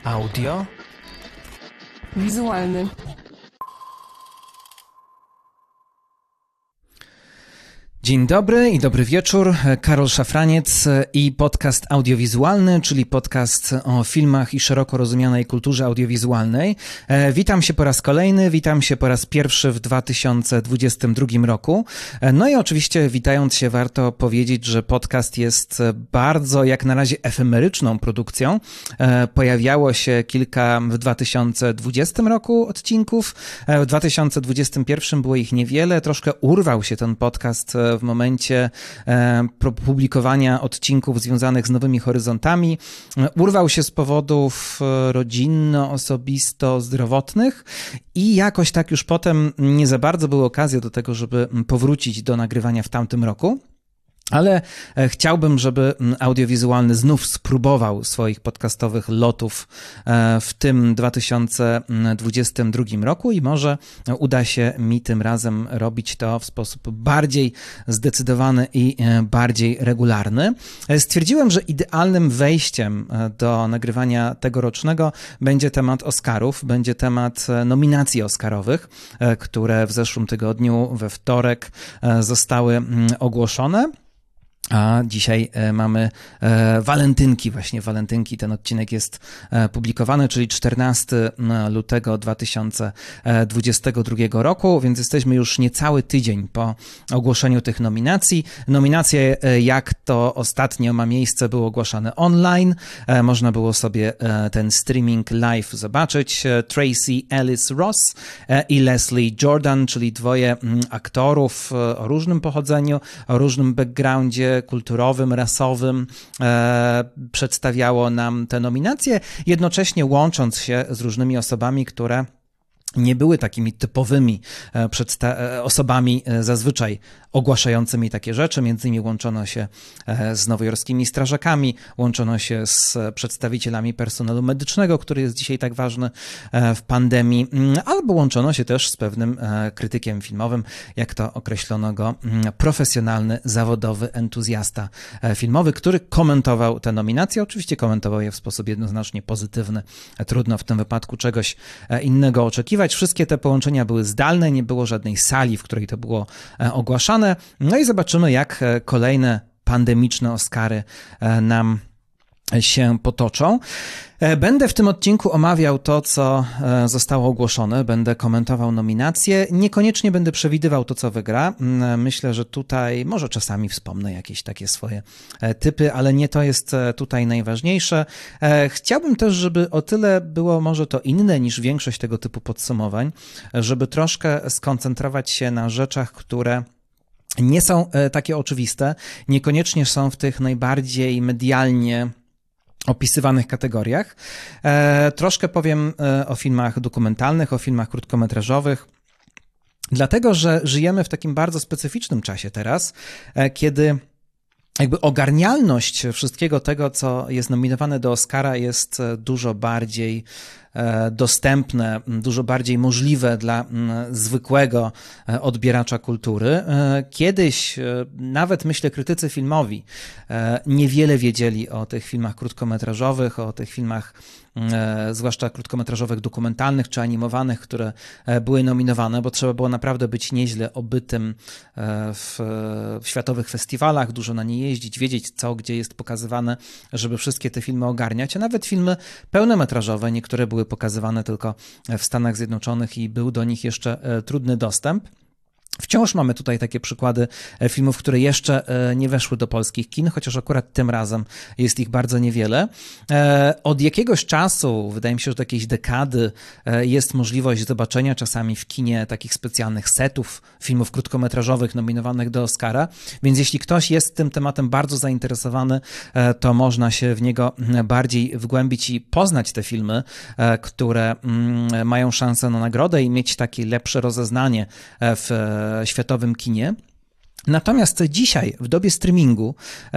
Audio. Wizualny. Dzień dobry i dobry wieczór. Karol Szafraniec i podcast audiowizualny, czyli podcast o filmach i szeroko rozumianej kulturze audiowizualnej. Witam się po raz kolejny, witam się po raz pierwszy w 2022 roku. No i oczywiście witając się warto powiedzieć, że podcast jest bardzo jak na razie efemeryczną produkcją. Pojawiało się kilka w 2020 roku odcinków, w 2021 było ich niewiele, troszkę urwał się ten podcast w momencie publikowania odcinków związanych z Nowymi Horyzontami. Urwał się z powodów rodzinno-osobisto-zdrowotnych i jakoś tak już potem nie za bardzo były okazje do tego, żeby powrócić do nagrywania w tamtym roku. Ale chciałbym, żeby audiowizualny znów spróbował swoich podcastowych lotów w tym 2022 roku i może uda się mi tym razem robić to w sposób bardziej zdecydowany i bardziej regularny. Stwierdziłem, że idealnym wejściem do nagrywania tegorocznego będzie temat Oscarów, będzie temat nominacji Oscarowych, które w zeszłym tygodniu, we wtorek, zostały ogłoszone. A dzisiaj mamy walentynki, właśnie walentynki. Ten odcinek jest publikowany, czyli 14 lutego 2022 roku, więc jesteśmy już niecały tydzień po ogłoszeniu tych nominacji. Nominacje, jak to ostatnio ma miejsce, były ogłaszane online. Można było sobie ten streaming live zobaczyć. Tracy Ellis Ross i Leslie Jordan, czyli dwoje aktorów o różnym pochodzeniu, o różnym backgroundzie kulturowym, rasowym, przedstawiało nam te nominacje, jednocześnie łącząc się z różnymi osobami, które nie były takimi typowymi osobami zazwyczaj ogłaszającymi takie rzeczy. Między innymi łączono się z nowojorskimi strażakami, łączono się z przedstawicielami personelu medycznego, który jest dzisiaj tak ważny w pandemii, albo łączono się też z pewnym krytykiem filmowym, jak to określono go, profesjonalny, zawodowy entuzjasta filmowy, który komentował te nominacje. Oczywiście komentował je w sposób jednoznacznie pozytywny. Trudno w tym wypadku czegoś innego oczekiwać. Wszystkie te połączenia były zdalne, nie było żadnej sali, w której to było ogłaszane. No i zobaczymy, jak kolejne pandemiczne Oscary nam się potoczą. Będę w tym odcinku omawiał to, co zostało ogłoszone, będę komentował nominacje, niekoniecznie będę przewidywał to, co wygra. Myślę, że tutaj może czasami wspomnę jakieś takie swoje typy, ale nie to jest tutaj najważniejsze. Chciałbym też, żeby o tyle było może to inne niż większość tego typu podsumowań, żeby troszkę skoncentrować się na rzeczach, które nie są takie oczywiste, niekoniecznie są w tych najbardziej medialnie opisywanych kategoriach. Troszkę powiem o filmach dokumentalnych, o filmach krótkometrażowych, dlatego że żyjemy w takim bardzo specyficznym czasie teraz, kiedy jakby ogarnialność wszystkiego tego, co jest nominowane do Oscara, jest dużo bardziej dostępne, dużo bardziej możliwe dla zwykłego odbieracza kultury. Kiedyś nawet, myślę, krytycy filmowi niewiele wiedzieli o tych filmach krótkometrażowych, o tych filmach zwłaszcza krótkometrażowych, dokumentalnych czy animowanych, które były nominowane, bo trzeba było naprawdę być nieźle obytym w światowych festiwalach, dużo na nie jeździć, wiedzieć co, gdzie jest pokazywane, żeby wszystkie te filmy ogarniać, a nawet filmy pełnometrażowe, niektóre były pokazywane tylko w Stanach Zjednoczonych i był do nich jeszcze trudny dostęp. Wciąż mamy tutaj takie przykłady filmów, które jeszcze nie weszły do polskich kin, chociaż akurat tym razem jest ich bardzo niewiele. Od jakiegoś czasu, wydaje mi się, że do jakiejś dekady, jest możliwość zobaczenia czasami w kinie takich specjalnych setów filmów krótkometrażowych nominowanych do Oscara, więc jeśli ktoś jest tym tematem bardzo zainteresowany, to można się w niego bardziej wgłębić i poznać te filmy, które mają szansę na nagrodę i mieć takie lepsze rozeznanie w światowym kinie. Natomiast dzisiaj, w dobie streamingu,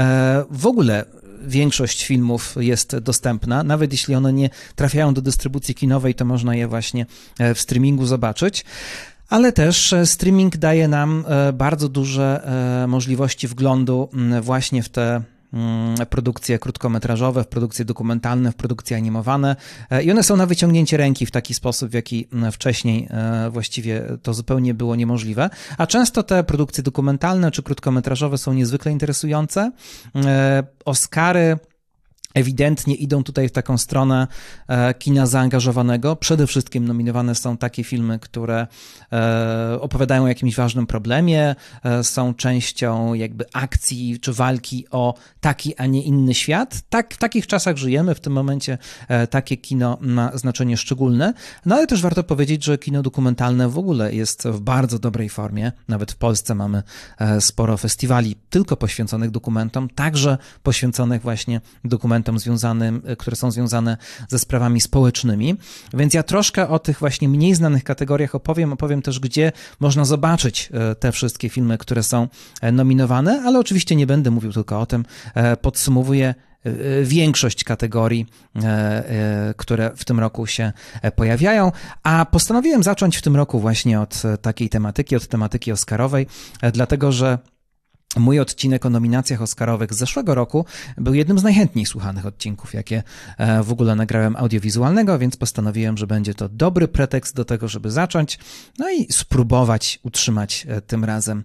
w ogóle większość filmów jest dostępna, nawet jeśli one nie trafiają do dystrybucji kinowej, to można je właśnie w streamingu zobaczyć. Ale też streaming daje nam bardzo duże możliwości wglądu właśnie w te produkcje krótkometrażowe, w produkcje dokumentalne, w produkcje animowane i one są na wyciągnięcie ręki w taki sposób, w jaki wcześniej właściwie to zupełnie było niemożliwe, a często te produkcje dokumentalne czy krótkometrażowe są niezwykle interesujące. Oscary ewidentnie idą tutaj w taką stronę kina zaangażowanego. Przede wszystkim nominowane są takie filmy, które opowiadają o jakimś ważnym problemie, są częścią jakby akcji czy walki o taki, a nie inny świat. Tak, w takich czasach żyjemy, w tym momencie takie kino ma znaczenie szczególne. No ale też warto powiedzieć, że kino dokumentalne w ogóle jest w bardzo dobrej formie. Nawet w Polsce mamy sporo festiwali tylko poświęconych dokumentom, także poświęconych właśnie dokumentom które są związane ze sprawami społecznymi. Więc ja troszkę o tych właśnie mniej znanych kategoriach opowiem też, gdzie można zobaczyć te wszystkie filmy, które są nominowane, ale oczywiście nie będę mówił tylko o tym. Podsumowuję większość kategorii, które w tym roku się pojawiają, a postanowiłem zacząć w tym roku właśnie od takiej tematyki, od tematyki oscarowej, dlatego że mój odcinek o nominacjach oscarowych z zeszłego roku był jednym z najchętniej słuchanych odcinków, jakie w ogóle nagrałem audiowizualnego, więc postanowiłem, że będzie to dobry pretekst do tego, żeby zacząć, no i spróbować utrzymać tym razem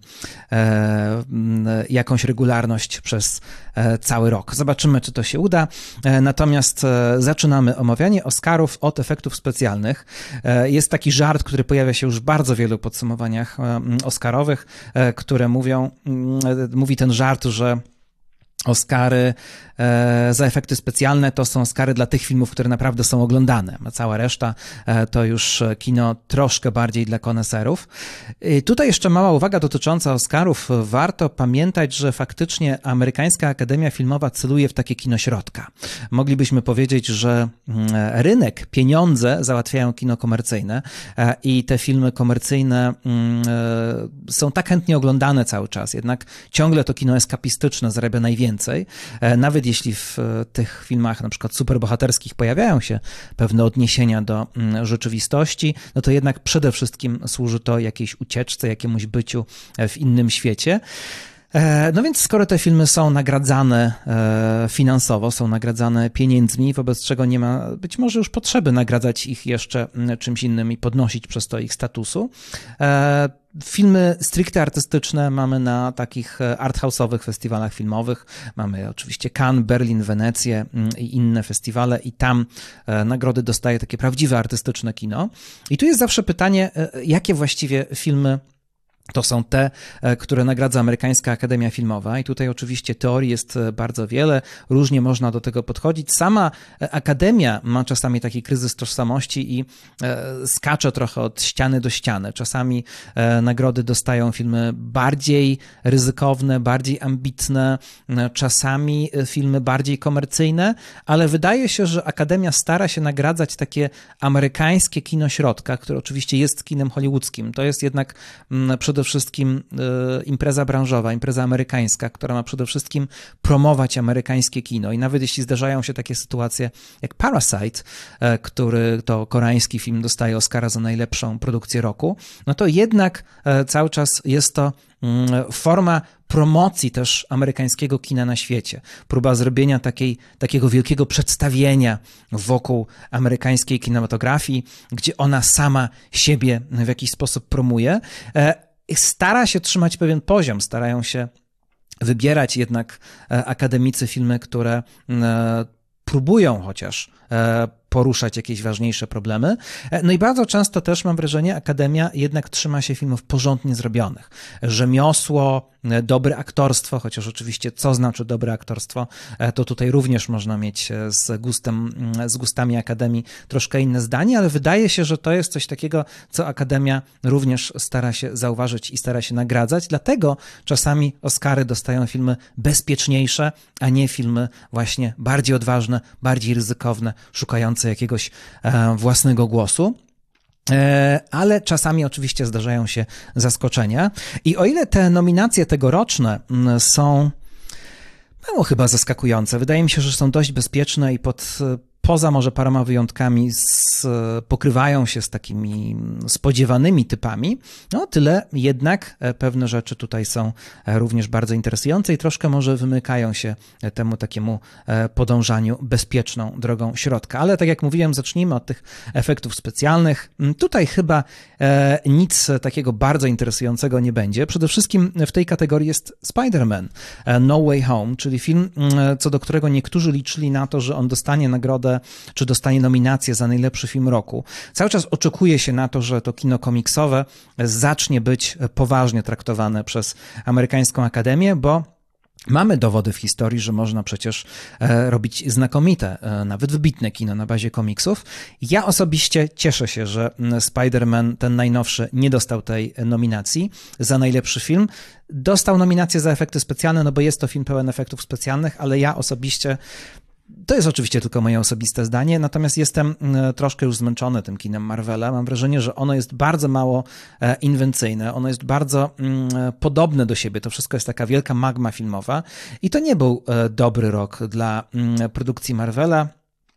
jakąś regularność przez cały rok. Zobaczymy, czy to się uda. Natomiast zaczynamy omawianie Oscarów od efektów specjalnych. Jest taki żart, który pojawia się już w bardzo wielu podsumowaniach oscarowych, które mówi ten żart, że Oscary za efekty specjalne to są Oscary dla tych filmów, które naprawdę są oglądane, a cała reszta to już kino troszkę bardziej dla koneserów. Tutaj jeszcze mała uwaga dotycząca Oscarów. Warto pamiętać, że faktycznie Amerykańska Akademia Filmowa celuje w takie kino środka. Moglibyśmy powiedzieć, że rynek, pieniądze załatwiają kino komercyjne i te filmy komercyjne są tak chętnie oglądane cały czas, jednak ciągle to kino eskapistyczne zarabia najwięcej. Nawet jeśli w tych filmach na przykład superbohaterskich pojawiają się pewne odniesienia do rzeczywistości, no to jednak przede wszystkim służy to jakiejś ucieczce, jakiemuś byciu w innym świecie. No więc skoro te filmy są nagradzane finansowo, są nagradzane pieniędzmi, wobec czego nie ma być może już potrzeby nagradzać ich jeszcze czymś innym i podnosić przez to ich statusu, filmy stricte artystyczne mamy na takich arthouse'owych festiwalach filmowych. Mamy oczywiście Cannes, Berlin, Wenecję i inne festiwale i tam nagrody dostaje takie prawdziwe artystyczne kino. I tu jest zawsze pytanie, jakie właściwie filmy to są te, które nagradza Amerykańska Akademia Filmowa i tutaj oczywiście teorii jest bardzo wiele, różnie można do tego podchodzić. Sama Akademia ma czasami taki kryzys tożsamości i skacze trochę od ściany do ściany. Czasami nagrody dostają filmy bardziej ryzykowne, bardziej ambitne, czasami filmy bardziej komercyjne, ale wydaje się, że Akademia stara się nagradzać takie amerykańskie kino środka, które oczywiście jest kinem hollywoodzkim. To jest jednak przede wszystkim impreza branżowa, impreza amerykańska, która ma przede wszystkim promować amerykańskie kino i nawet jeśli zdarzają się takie sytuacje jak Parasite, który to koreański film dostaje Oscara za najlepszą produkcję roku, no to jednak cały czas jest to forma promocji też amerykańskiego kina na świecie. Próba zrobienia takiego wielkiego przedstawienia wokół amerykańskiej kinematografii, gdzie ona sama siebie w jakiś sposób promuje. Stara się trzymać pewien poziom, starają się wybierać jednak akademicy filmy, które próbują chociaż poruszać jakieś ważniejsze problemy. No i bardzo często też mam wrażenie, Akademia jednak trzyma się filmów porządnie zrobionych. Rzemiosło, dobre aktorstwo, chociaż oczywiście co znaczy dobre aktorstwo, to tutaj również można mieć z gustami Akademii troszkę inne zdanie, ale wydaje się, że to jest coś takiego, co Akademia również stara się zauważyć i stara się nagradzać, dlatego czasami Oscary dostają filmy bezpieczniejsze, a nie filmy właśnie bardziej odważne, bardziej ryzykowne, szukające jakiegoś własnego głosu. Ale czasami oczywiście zdarzają się zaskoczenia i o ile te nominacje tegoroczne są mało chyba zaskakujące, wydaje mi się, że są dość bezpieczne i pod poza może paroma wyjątkami pokrywają się z takimi spodziewanymi typami, no tyle jednak pewne rzeczy tutaj są również bardzo interesujące i troszkę może wymykają się temu takiemu podążaniu bezpieczną drogą środka. Ale tak jak mówiłem, zacznijmy od tych efektów specjalnych. Tutaj chyba nic takiego bardzo interesującego nie będzie. Przede wszystkim w tej kategorii jest Spider-Man No Way Home, czyli film, co do którego niektórzy liczyli na to, że on dostanie nagrodę, czy dostanie nominację za najlepszy film roku. Cały czas oczekuje się na to, że to kino komiksowe zacznie być poważnie traktowane przez amerykańską akademię, bo mamy dowody w historii, że można przecież robić znakomite, nawet wybitne kino na bazie komiksów. Ja osobiście cieszę się, że Spider-Man, ten najnowszy, nie dostał tej nominacji za najlepszy film. Dostał nominację za efekty specjalne, no bo jest to film pełen efektów specjalnych, ale ja osobiście, to jest oczywiście tylko moje osobiste zdanie, natomiast jestem troszkę już zmęczony tym kinem Marvela. Mam wrażenie, że ono jest bardzo mało inwencyjne, ono jest bardzo podobne do siebie. To wszystko jest taka wielka magma filmowa i to nie był dobry rok dla produkcji Marvela.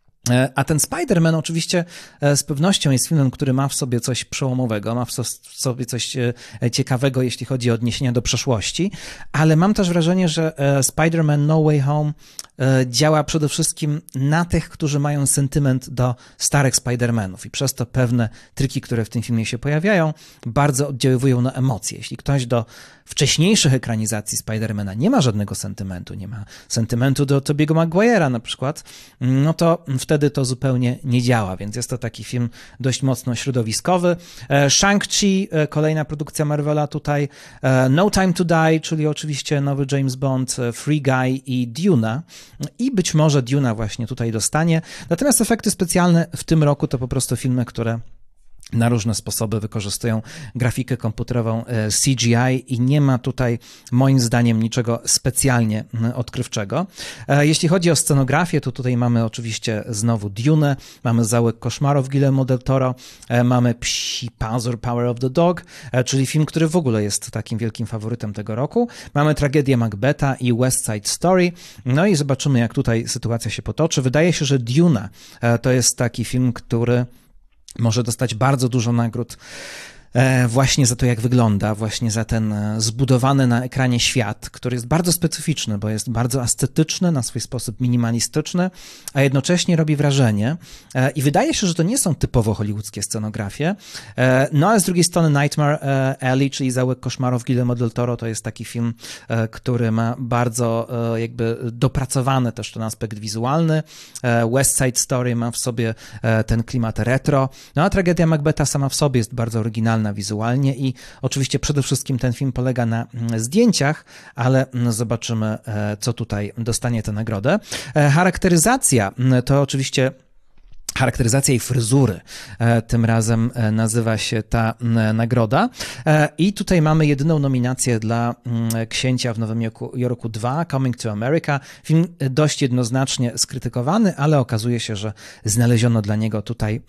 A ten Spider-Man oczywiście z pewnością jest filmem, który ma w sobie coś przełomowego, ma w sobie coś ciekawego, jeśli chodzi o odniesienia do przeszłości, ale mam też wrażenie, że Spider-Man No Way Home działa przede wszystkim na tych, którzy mają sentyment do starych Spider-Manów i przez to pewne triki, które w tym filmie się pojawiają, bardzo oddziaływują na emocje. Jeśli ktoś do wcześniejszych ekranizacji Spider-Mana nie ma żadnego sentymentu, nie ma sentymentu do Tobiego Maguire'a na przykład, no to wtedy to zupełnie nie działa, więc jest to taki film dość mocno środowiskowy. Shang-Chi, kolejna produkcja Marvela tutaj, No Time to Die, czyli oczywiście nowy James Bond, Free Guy i Duna. I być może Duna właśnie tutaj dostanie. Natomiast efekty specjalne w tym roku to po prostu filmy, które na różne sposoby wykorzystują grafikę komputerową CGI i nie ma tutaj moim zdaniem niczego specjalnie odkrywczego. Jeśli chodzi o scenografię, to tutaj mamy oczywiście znowu Dune, mamy Zaułek koszmarów Guillermo del Toro, mamy Psi Pazur Power of the Dog, czyli film, który w ogóle jest takim wielkim faworytem tego roku. Mamy tragedię Macbetha i West Side Story. No i zobaczymy, jak tutaj sytuacja się potoczy. Wydaje się, że Duna to jest taki film, który może dostać bardzo dużo nagród właśnie za to, jak wygląda, właśnie za ten zbudowany na ekranie świat, który jest bardzo specyficzny, bo jest bardzo estetyczny, na swój sposób minimalistyczny, a jednocześnie robi wrażenie i wydaje się, że to nie są typowo hollywoodzkie scenografie, no ale z drugiej strony Nightmare Alley, czyli Zaułek koszmarów Guillermo del Toro, to jest taki film, który ma bardzo jakby dopracowany też ten aspekt wizualny. West Side Story ma w sobie ten klimat retro, no a tragedia Macbetha sama w sobie jest bardzo oryginalna wizualnie i oczywiście przede wszystkim ten film polega na zdjęciach, ale zobaczymy, co tutaj dostanie tę nagrodę. Charakteryzacja to oczywiście charakteryzacja i fryzury. Tym razem nazywa się ta nagroda. I tutaj mamy jedyną nominację dla Księcia w Nowym Jorku 2, Coming to America. Film dość jednoznacznie skrytykowany, ale okazuje się, że znaleziono dla niego tutaj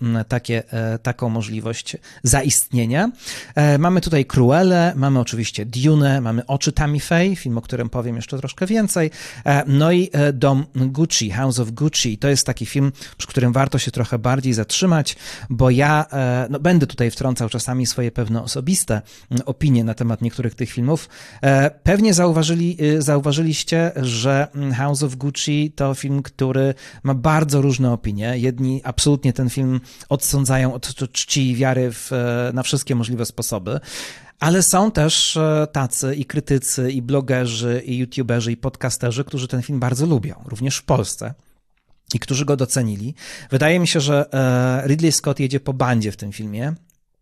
taką możliwość zaistnienia. Mamy tutaj Cruellę, mamy oczywiście Dune, mamy Oczy Tammy Faye, film, o którym powiem jeszcze troszkę więcej. No i Dom Gucci, House of Gucci. To jest taki film, przy którym warto się trochę bardziej zatrzymać, bo ja będę tutaj wtrącał czasami swoje pewne osobiste opinie na temat niektórych tych filmów. Pewnie zauważyliście, że House of Gucci to film, który ma bardzo różne opinie. Jedni absolutnie ten film odsądzają od czci i wiary na wszystkie możliwe sposoby. Ale są też tacy i krytycy, i blogerzy, i youtuberzy, i podcasterzy, którzy ten film bardzo lubią, również w Polsce. I którzy go docenili. Wydaje mi się, że Ridley Scott jedzie po bandzie w tym filmie.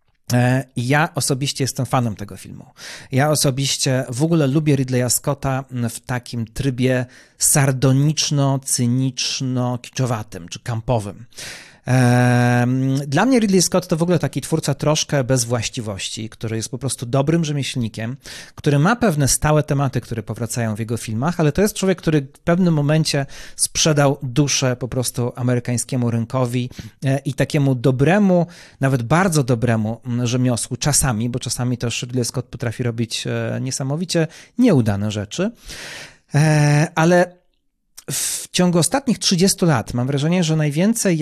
Ja osobiście jestem fanem tego filmu. Ja osobiście w ogóle lubię Ridleya Scotta w takim trybie sardoniczno-cyniczno-kiczowatym czy kampowym. Dla mnie Ridley Scott to w ogóle taki twórca troszkę bez właściwości, który jest po prostu dobrym rzemieślnikiem, który ma pewne stałe tematy, które powracają w jego filmach, ale to jest człowiek, który w pewnym momencie sprzedał duszę po prostu amerykańskiemu rynkowi i takiemu dobremu, nawet bardzo dobremu rzemiosłu czasami, bo czasami też Ridley Scott potrafi robić niesamowicie nieudane rzeczy, ale w ciągu ostatnich 30 lat mam wrażenie, że najwięcej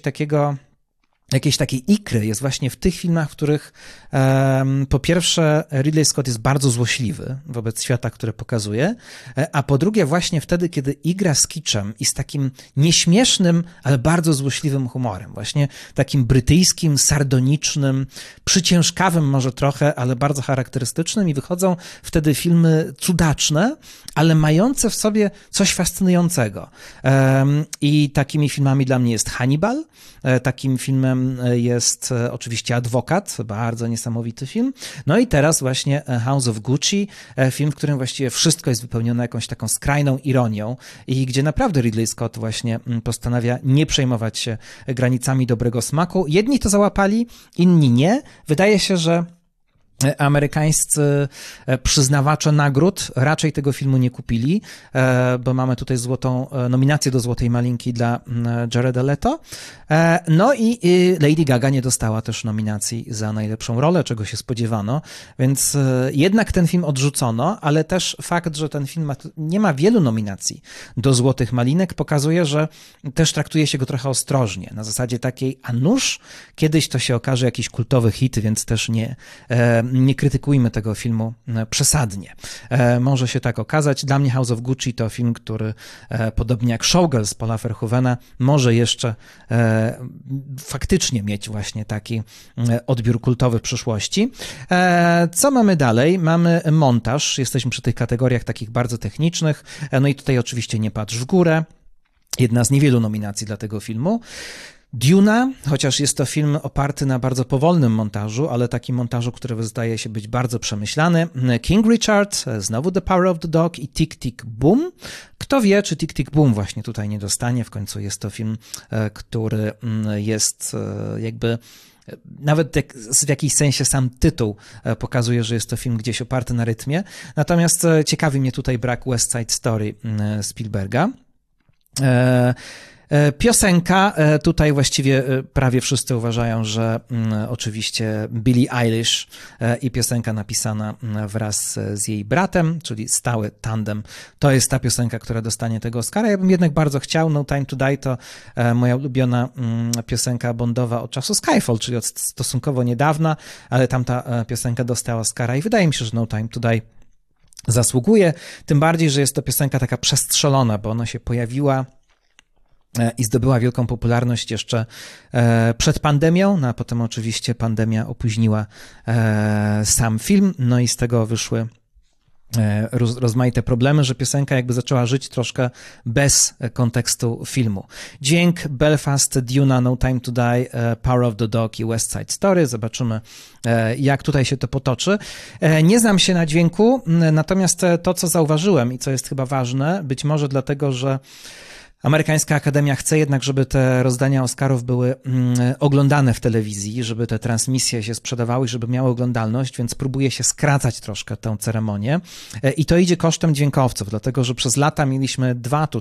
jakiejś takiej ikry jest właśnie w tych filmach, w których po pierwsze Ridley Scott jest bardzo złośliwy wobec świata, który pokazuje, a po drugie właśnie wtedy, kiedy igra z kiczem i z takim nieśmiesznym, ale bardzo złośliwym humorem, właśnie takim brytyjskim, sardonicznym, przyciężkawym może trochę, ale bardzo charakterystycznym i wychodzą wtedy filmy cudaczne, ale mające w sobie coś fascynującego. I takimi filmami dla mnie jest Hannibal, takim filmem jest oczywiście Adwokat, bardzo niesamowity film. No i teraz właśnie House of Gucci, film, w którym właściwie wszystko jest wypełnione jakąś taką skrajną ironią i gdzie naprawdę Ridley Scott właśnie postanawia nie przejmować się granicami dobrego smaku. Jedni to załapali, inni nie. Wydaje się, że amerykańscy przyznawacze nagród raczej tego filmu nie kupili, bo mamy tutaj nominację do Złotej Malinki dla Jareda Leto. No i Lady Gaga nie dostała też nominacji za najlepszą rolę, czego się spodziewano, więc jednak ten film odrzucono, ale też fakt, że ten film nie ma wielu nominacji do Złotych Malinek, pokazuje, że też traktuje się go trochę ostrożnie, na zasadzie takiej, a nuż kiedyś to się okaże jakiś kultowy hit, więc też nie krytykujmy tego filmu przesadnie. Może się tak okazać. Dla mnie House of Gucci to film, który podobnie jak Showgirls Paula Verhoevena może jeszcze faktycznie mieć właśnie taki odbiór kultowy w przyszłości. Co mamy dalej? Mamy montaż. Jesteśmy przy tych kategoriach takich bardzo technicznych. No i tutaj oczywiście Nie patrz w górę. Jedna z niewielu nominacji dla tego filmu. Duna, chociaż jest to film oparty na bardzo powolnym montażu, ale takim montażu, który zdaje się być bardzo przemyślany. King Richard, znowu The Power of the Dog i Tick, Tick, Boom. Kto wie, czy Tick, Tick, Boom właśnie tutaj nie dostanie. W końcu jest to film, który jest jakby... Nawet w jakimś sensie sam tytuł pokazuje, że jest to film gdzieś oparty na rytmie. Natomiast ciekawi mnie tutaj brak West Side Story Spielberga. Piosenka, tutaj właściwie prawie wszyscy uważają, że oczywiście Billie Eilish i piosenka napisana wraz z jej bratem, czyli stały tandem, to jest ta piosenka, która dostanie tego Oscara. Ja bym jednak bardzo chciał. No Time to Die to moja ulubiona piosenka bondowa od czasu Skyfall, czyli od stosunkowo niedawna, ale tamta piosenka dostała Oscara i wydaje mi się, że No Time to Die zasługuje, tym bardziej, że jest to piosenka taka przestrzelona, bo ona się pojawiła i zdobyła wielką popularność jeszcze przed pandemią, no a potem oczywiście pandemia opóźniła sam film, no i z tego wyszły rozmaite problemy, że piosenka jakby zaczęła żyć troszkę bez kontekstu filmu. Dźwięk Belfast, Duna, No Time to Die, Power of the Dog i West Side Story. Zobaczymy, jak tutaj się to potoczy. Nie znam się na dźwięku, natomiast to, co zauważyłem i co jest chyba ważne, być może dlatego, że Amerykańska Akademia chce jednak, żeby te rozdania Oscarów były oglądane w telewizji, żeby te transmisje się sprzedawały, żeby miały oglądalność, więc próbuje się skracać troszkę tę ceremonię i to idzie kosztem dźwiękowców, dlatego że przez lata mieliśmy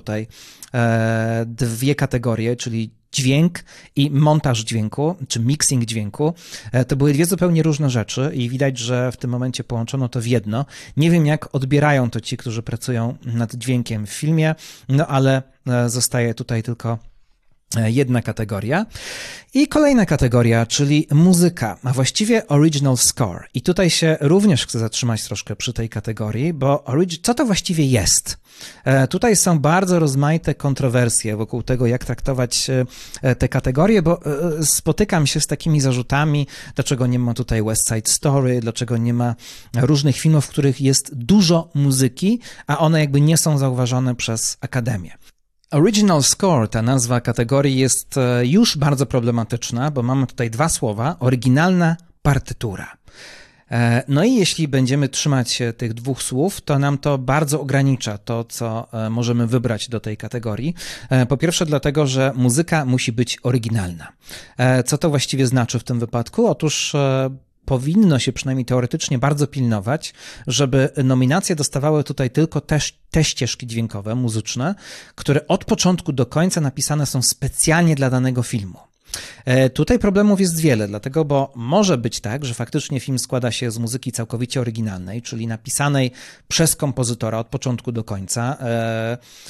dwie kategorie, czyli dźwięk i montaż dźwięku, czy mixing dźwięku. To były dwie zupełnie różne rzeczy i widać, że w tym momencie połączono to w jedno. Nie wiem, jak odbierają to ci, którzy pracują nad dźwiękiem w filmie, no ale zostaje tutaj tylko jedna kategoria. I kolejna kategoria, czyli muzyka, a właściwie original score. I tutaj się również chcę zatrzymać troszkę przy tej kategorii, bo co to właściwie jest? Tutaj są bardzo rozmaite kontrowersje wokół tego, jak traktować te kategorie, bo spotykam się z takimi zarzutami, dlaczego nie ma tutaj West Side Story, dlaczego nie ma różnych filmów, w których jest dużo muzyki, a one jakby nie są zauważone przez Akademię. Original score, ta nazwa kategorii jest już bardzo problematyczna, bo mamy tutaj dwa słowa, oryginalna partytura. No i jeśli będziemy trzymać się tych dwóch słów, to nam to bardzo ogranicza to, co możemy wybrać do tej kategorii. Po pierwsze dlatego, że muzyka musi być oryginalna. Co to właściwie znaczy w tym wypadku? Otóż powinno się przynajmniej teoretycznie bardzo pilnować, żeby nominacje dostawały tutaj tylko te ścieżki dźwiękowe, muzyczne, które od początku do końca napisane są specjalnie dla danego filmu. Tutaj problemów jest wiele, dlatego, bo może być tak, że faktycznie film składa się z muzyki całkowicie oryginalnej, czyli napisanej przez kompozytora od początku do końca,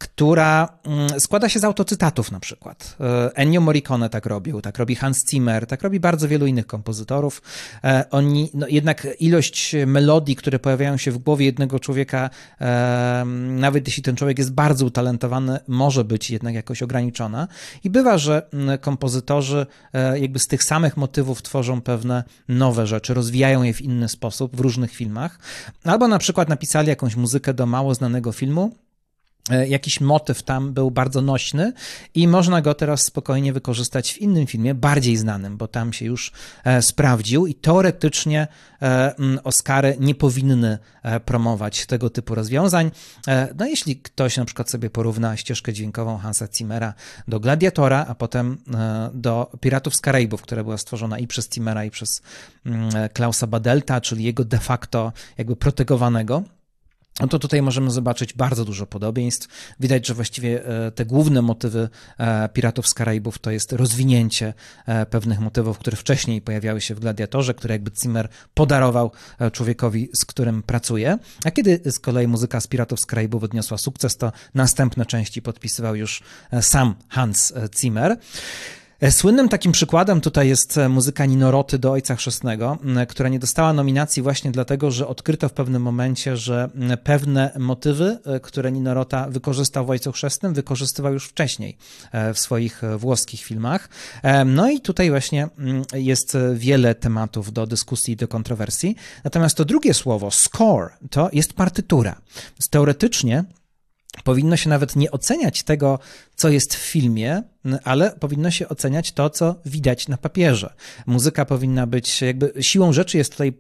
która składa się z autocytatów na przykład. Ennio Morricone tak robił, tak robi Hans Zimmer, tak robi bardzo wielu innych kompozytorów. Jednak ilość melodii, które pojawiają się w głowie jednego człowieka, nawet jeśli ten człowiek jest bardzo utalentowany, może być jednak jakoś ograniczona. I bywa, że kompozytorzy jakby z tych samych motywów tworzą pewne nowe rzeczy, rozwijają je w inny sposób w różnych filmach. Albo na przykład napisali jakąś muzykę do mało znanego filmu, jakiś motyw tam był bardzo nośny i można go teraz spokojnie wykorzystać w innym filmie, bardziej znanym, bo tam się już sprawdził i teoretycznie Oscary nie powinny promować tego typu rozwiązań. No jeśli ktoś na przykład sobie porówna ścieżkę dźwiękową Hansa Zimmera do Gladiatora, a potem do Piratów z Karaibów, która była stworzona i przez Zimmera, i przez Klausa Badelta, czyli jego de facto jakby protegowanego, no to tutaj możemy zobaczyć bardzo dużo podobieństw. Widać, że właściwie te główne motywy Piratów z Karaibów to jest rozwinięcie pewnych motywów, które wcześniej pojawiały się w Gladiatorze, które jakby Zimmer podarował człowiekowi, z którym pracuje. A kiedy z kolei muzyka z Piratów z Karaibów odniosła sukces, to następne części podpisywał już sam Hans Zimmer. Słynnym takim przykładem tutaj jest muzyka Nino Roty do Ojca Chrzestnego, która nie dostała nominacji właśnie dlatego, że odkryto w pewnym momencie, że pewne motywy, które Nino Rota wykorzystał w Ojcu Chrzestnym, wykorzystywał już wcześniej w swoich włoskich filmach. No i tutaj właśnie jest wiele tematów do dyskusji i do kontrowersji. Natomiast to drugie słowo, score, to jest partytura. Teoretycznie powinno się nawet nie oceniać tego, co jest w filmie, ale powinno się oceniać to, co widać na papierze. Muzyka powinna być, jakby siłą rzeczy jest tutaj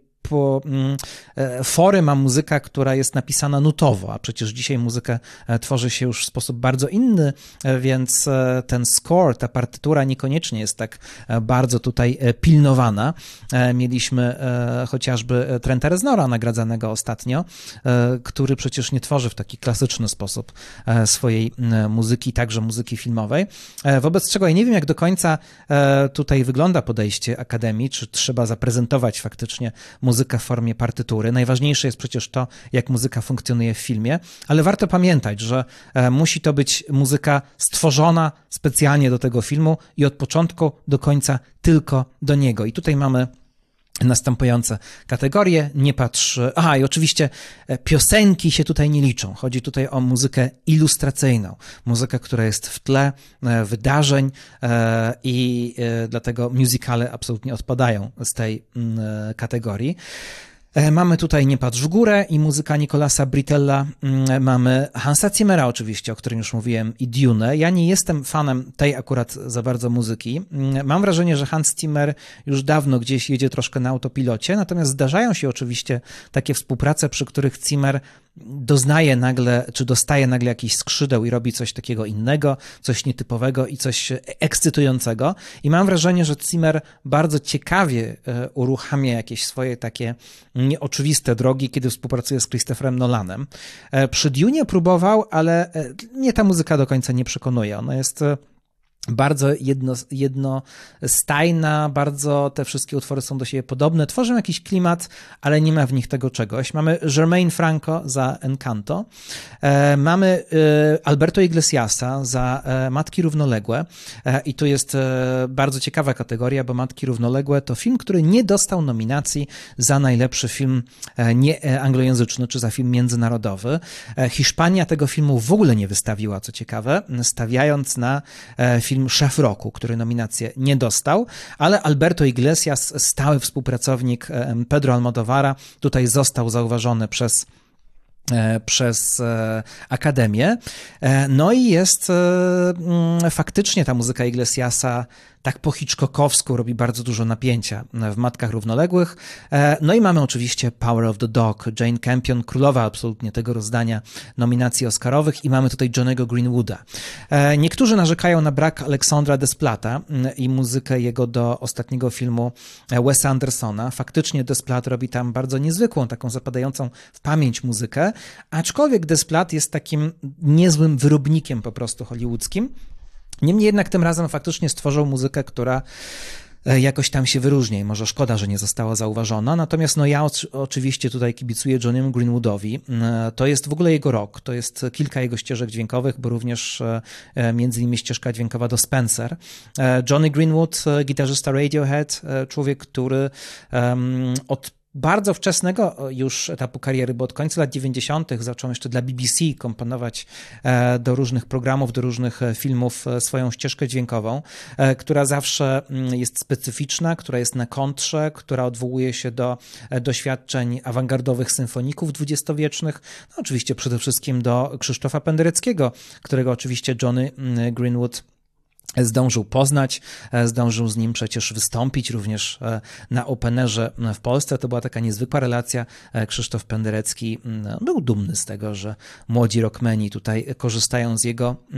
fory ma muzyka, która jest napisana nutowo, a przecież dzisiaj muzykę tworzy się już w sposób bardzo inny, więc ten score, ta partytura niekoniecznie jest tak bardzo tutaj pilnowana. Mieliśmy chociażby Trenta Reznora nagradzanego ostatnio, który przecież nie tworzy w taki klasyczny sposób swojej muzyki, także muzyki filmowej, wobec czego ja nie wiem, jak do końca tutaj wygląda podejście Akademii, czy trzeba zaprezentować faktycznie muzykę w formie partytury. Najważniejsze jest przecież to, jak muzyka funkcjonuje w filmie, ale warto pamiętać, że musi to być muzyka stworzona specjalnie do tego filmu i od początku do końca tylko do niego. I tutaj mamy następujące kategorie. Nie patrz... Aha, i oczywiście piosenki się tutaj nie liczą. Chodzi tutaj o muzykę ilustracyjną. Muzykę, która jest w tle wydarzeń i dlatego musicale absolutnie odpadają z tej kategorii. Mamy tutaj Nie patrz w górę i muzyka Nicolasa Britella. Mamy Hansa Zimmera oczywiście, o którym już mówiłem, i Dune. Ja nie jestem fanem tej akurat za bardzo muzyki. Mam wrażenie, że Hans Zimmer już dawno gdzieś jedzie troszkę na autopilocie, natomiast zdarzają się oczywiście takie współprace, przy których Zimmer doznaje nagle, czy dostaje nagle jakichś skrzydeł i robi coś takiego innego, coś nietypowego i coś ekscytującego. I mam wrażenie, że Zimmer bardzo ciekawie uruchamia jakieś swoje takie nieoczywiste drogi, kiedy współpracuje z Christopherem Nolanem. Przy Dune próbował, ale mnie ta muzyka do końca nie przekonuje. Ona jest bardzo jednostajna, bardzo te wszystkie utwory są do siebie podobne, tworzą jakiś klimat, ale nie ma w nich tego czegoś. Mamy Jermaine Franco za Encanto, mamy Alberto Iglesiasa za Matki Równoległe i tu jest bardzo ciekawa kategoria, bo Matki Równoległe to film, który nie dostał nominacji za najlepszy film nieanglojęzyczny, czy za film międzynarodowy. Hiszpania tego filmu w ogóle nie wystawiła, co ciekawe, stawiając na film Szef Roku, który nominację nie dostał, ale Alberto Iglesias, stały współpracownik Pedro Almodóvara, tutaj został zauważony przez Akademię. No i jest faktycznie ta muzyka Iglesiasa tak po Hitchcockowsku robi bardzo dużo napięcia w Matkach Równoległych. No i mamy oczywiście Power of the Dog, Jane Campion, królowa absolutnie tego rozdania nominacji oscarowych i mamy tutaj Johnny'ego Greenwooda. Niektórzy narzekają na brak Aleksandra Desplata i muzykę jego do ostatniego filmu Wesa Andersona. Faktycznie Desplat robi tam bardzo niezwykłą, taką zapadającą w pamięć muzykę, aczkolwiek Desplat jest takim niezłym wyrobnikiem po prostu hollywoodzkim. Niemniej jednak tym razem faktycznie stworzył muzykę, która jakoś tam się wyróżnia i może szkoda, że nie została zauważona. Natomiast no ja oczywiście tutaj kibicuję Johniemu Greenwoodowi. To jest w ogóle jego rok, to jest kilka jego ścieżek dźwiękowych, bo również między innymi ścieżka dźwiękowa do Spencer. Johnny Greenwood, gitarzysta Radiohead, człowiek, który od bardzo wczesnego już etapu kariery, bo od końca lat 90. zaczął jeszcze dla BBC komponować do różnych programów, do różnych filmów swoją ścieżkę dźwiękową, która zawsze jest specyficzna, która jest na kontrze, która odwołuje się do doświadczeń awangardowych symfoników dwudziestowiecznych, no oczywiście przede wszystkim do Krzysztofa Pendereckiego, którego oczywiście Johnny Greenwood zdążył poznać, zdążył z nim przecież wystąpić również na Openerze w Polsce. To była taka niezwykła relacja. Krzysztof Penderecki był dumny z tego, że młodzi rockmeni tutaj korzystają z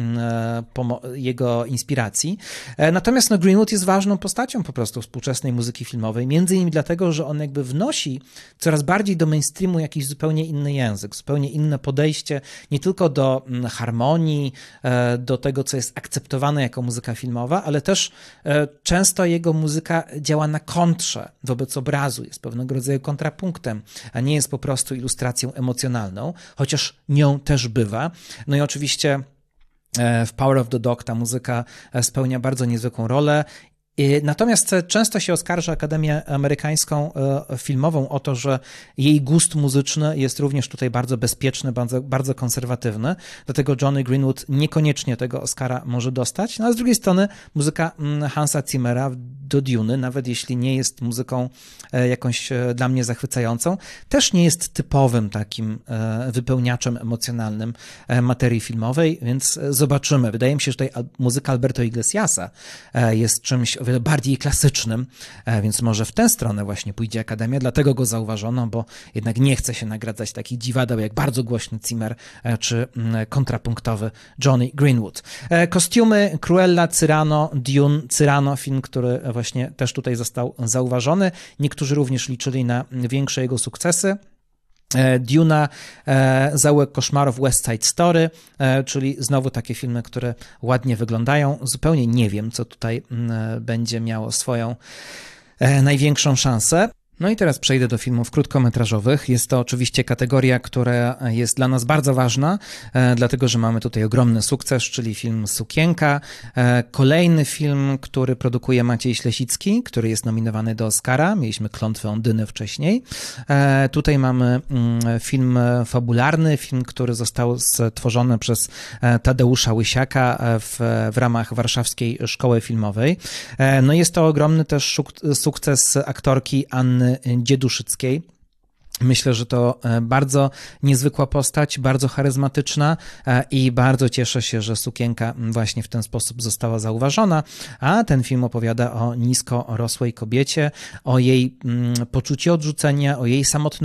jego inspiracji. Natomiast no, Greenwood jest ważną postacią po prostu współczesnej muzyki filmowej, między innymi dlatego, że on jakby wnosi coraz bardziej do mainstreamu jakiś zupełnie inny język, zupełnie inne podejście, nie tylko do harmonii, do tego, co jest akceptowane jako muzyka filmowa, ale też często jego muzyka działa na kontrze wobec obrazu, jest pewnego rodzaju kontrapunktem, a nie jest po prostu ilustracją emocjonalną, chociaż nią też bywa. No i oczywiście w Power of the Dog ta muzyka spełnia bardzo niezwykłą rolę. Natomiast często się oskarża Akademię Amerykańską Filmową o to, że jej gust muzyczny jest również tutaj bardzo bezpieczny, bardzo konserwatywny, dlatego Johnny Greenwood niekoniecznie tego Oscara może dostać, no a z drugiej strony muzyka Hansa Zimmera do Duny, nawet jeśli nie jest muzyką jakąś dla mnie zachwycającą, też nie jest typowym takim wypełniaczem emocjonalnym materii filmowej, więc zobaczymy. Wydaje mi się, że tutaj muzyka Alberto Iglesiasa jest czymś o wiele bardziej klasycznym, więc może w tę stronę właśnie pójdzie Akademia, dlatego go zauważono, bo jednak nie chce się nagradzać takich dziwadeł jak bardzo głośny Zimmer czy kontrapunktowy Johnny Greenwood. Kostiumy Cruella, Cyrano, Dune, Cyrano, film, który właśnie też tutaj został zauważony. Niektórzy również liczyli na większe jego sukcesy. Duna, Zaułek koszmarów, West Side Story, czyli znowu takie filmy, które ładnie wyglądają. Zupełnie nie wiem, co tutaj będzie miało swoją największą szansę. No i teraz przejdę do filmów krótkometrażowych. Jest to oczywiście kategoria, która jest dla nas bardzo ważna, dlatego że mamy tutaj ogromny sukces, czyli film Sukienka. Kolejny film, który produkuje Maciej Ślesicki, który jest nominowany do Oscara. Mieliśmy Klątwę Ondyny wcześniej. Tutaj mamy film fabularny, film, który został stworzony przez Tadeusza Łysiaka w ramach Warszawskiej Szkoły Filmowej. No jest to ogromny też sukces aktorki Anny Dzieduszyckiej. Myślę, że to bardzo niezwykła postać, bardzo charyzmatyczna i bardzo cieszę się, że Sukienka właśnie w ten sposób została zauważona, a ten film opowiada o nisko rosłej kobiecie, o jej poczuciu odrzucenia, o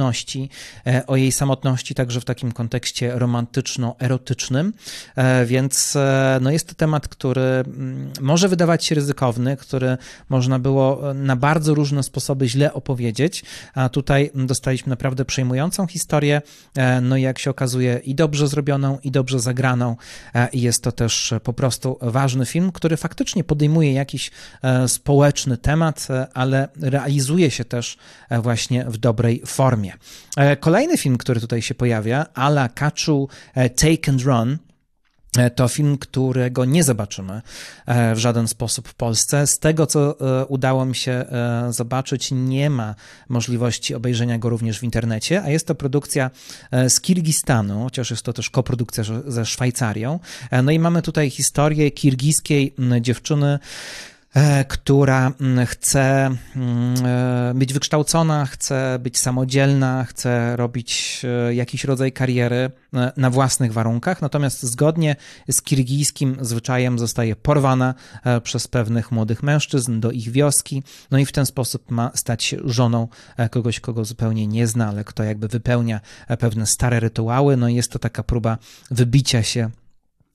jej samotności także w takim kontekście romantyczno-erotycznym, więc no jest to temat, który może wydawać się ryzykowny, który można było na bardzo różne sposoby źle opowiedzieć, a tutaj dostaliśmy naprawdę przejmującą historię, no i jak się okazuje i dobrze zrobioną, i dobrze zagraną i jest to też po prostu ważny film, który faktycznie podejmuje jakiś społeczny temat, ale realizuje się też właśnie w dobrej formie. Kolejny film, który tutaj się pojawia, a la Kachu Take and Run, to film, którego nie zobaczymy w żaden sposób w Polsce. Z tego, co udało mi się zobaczyć, nie ma możliwości obejrzenia go również w internecie, a jest to produkcja z Kirgistanu, chociaż jest to też koprodukcja ze Szwajcarią. No i mamy tutaj historię kirgijskiej dziewczyny, która chce być wykształcona, chce być samodzielna, chce robić jakiś rodzaj kariery na własnych warunkach, natomiast zgodnie z kirgijskim zwyczajem zostaje porwana przez pewnych młodych mężczyzn do ich wioski, no i w ten sposób ma stać się żoną kogoś, kogo zupełnie nie zna, ale kto jakby wypełnia pewne stare rytuały, no i jest to taka próba wybicia się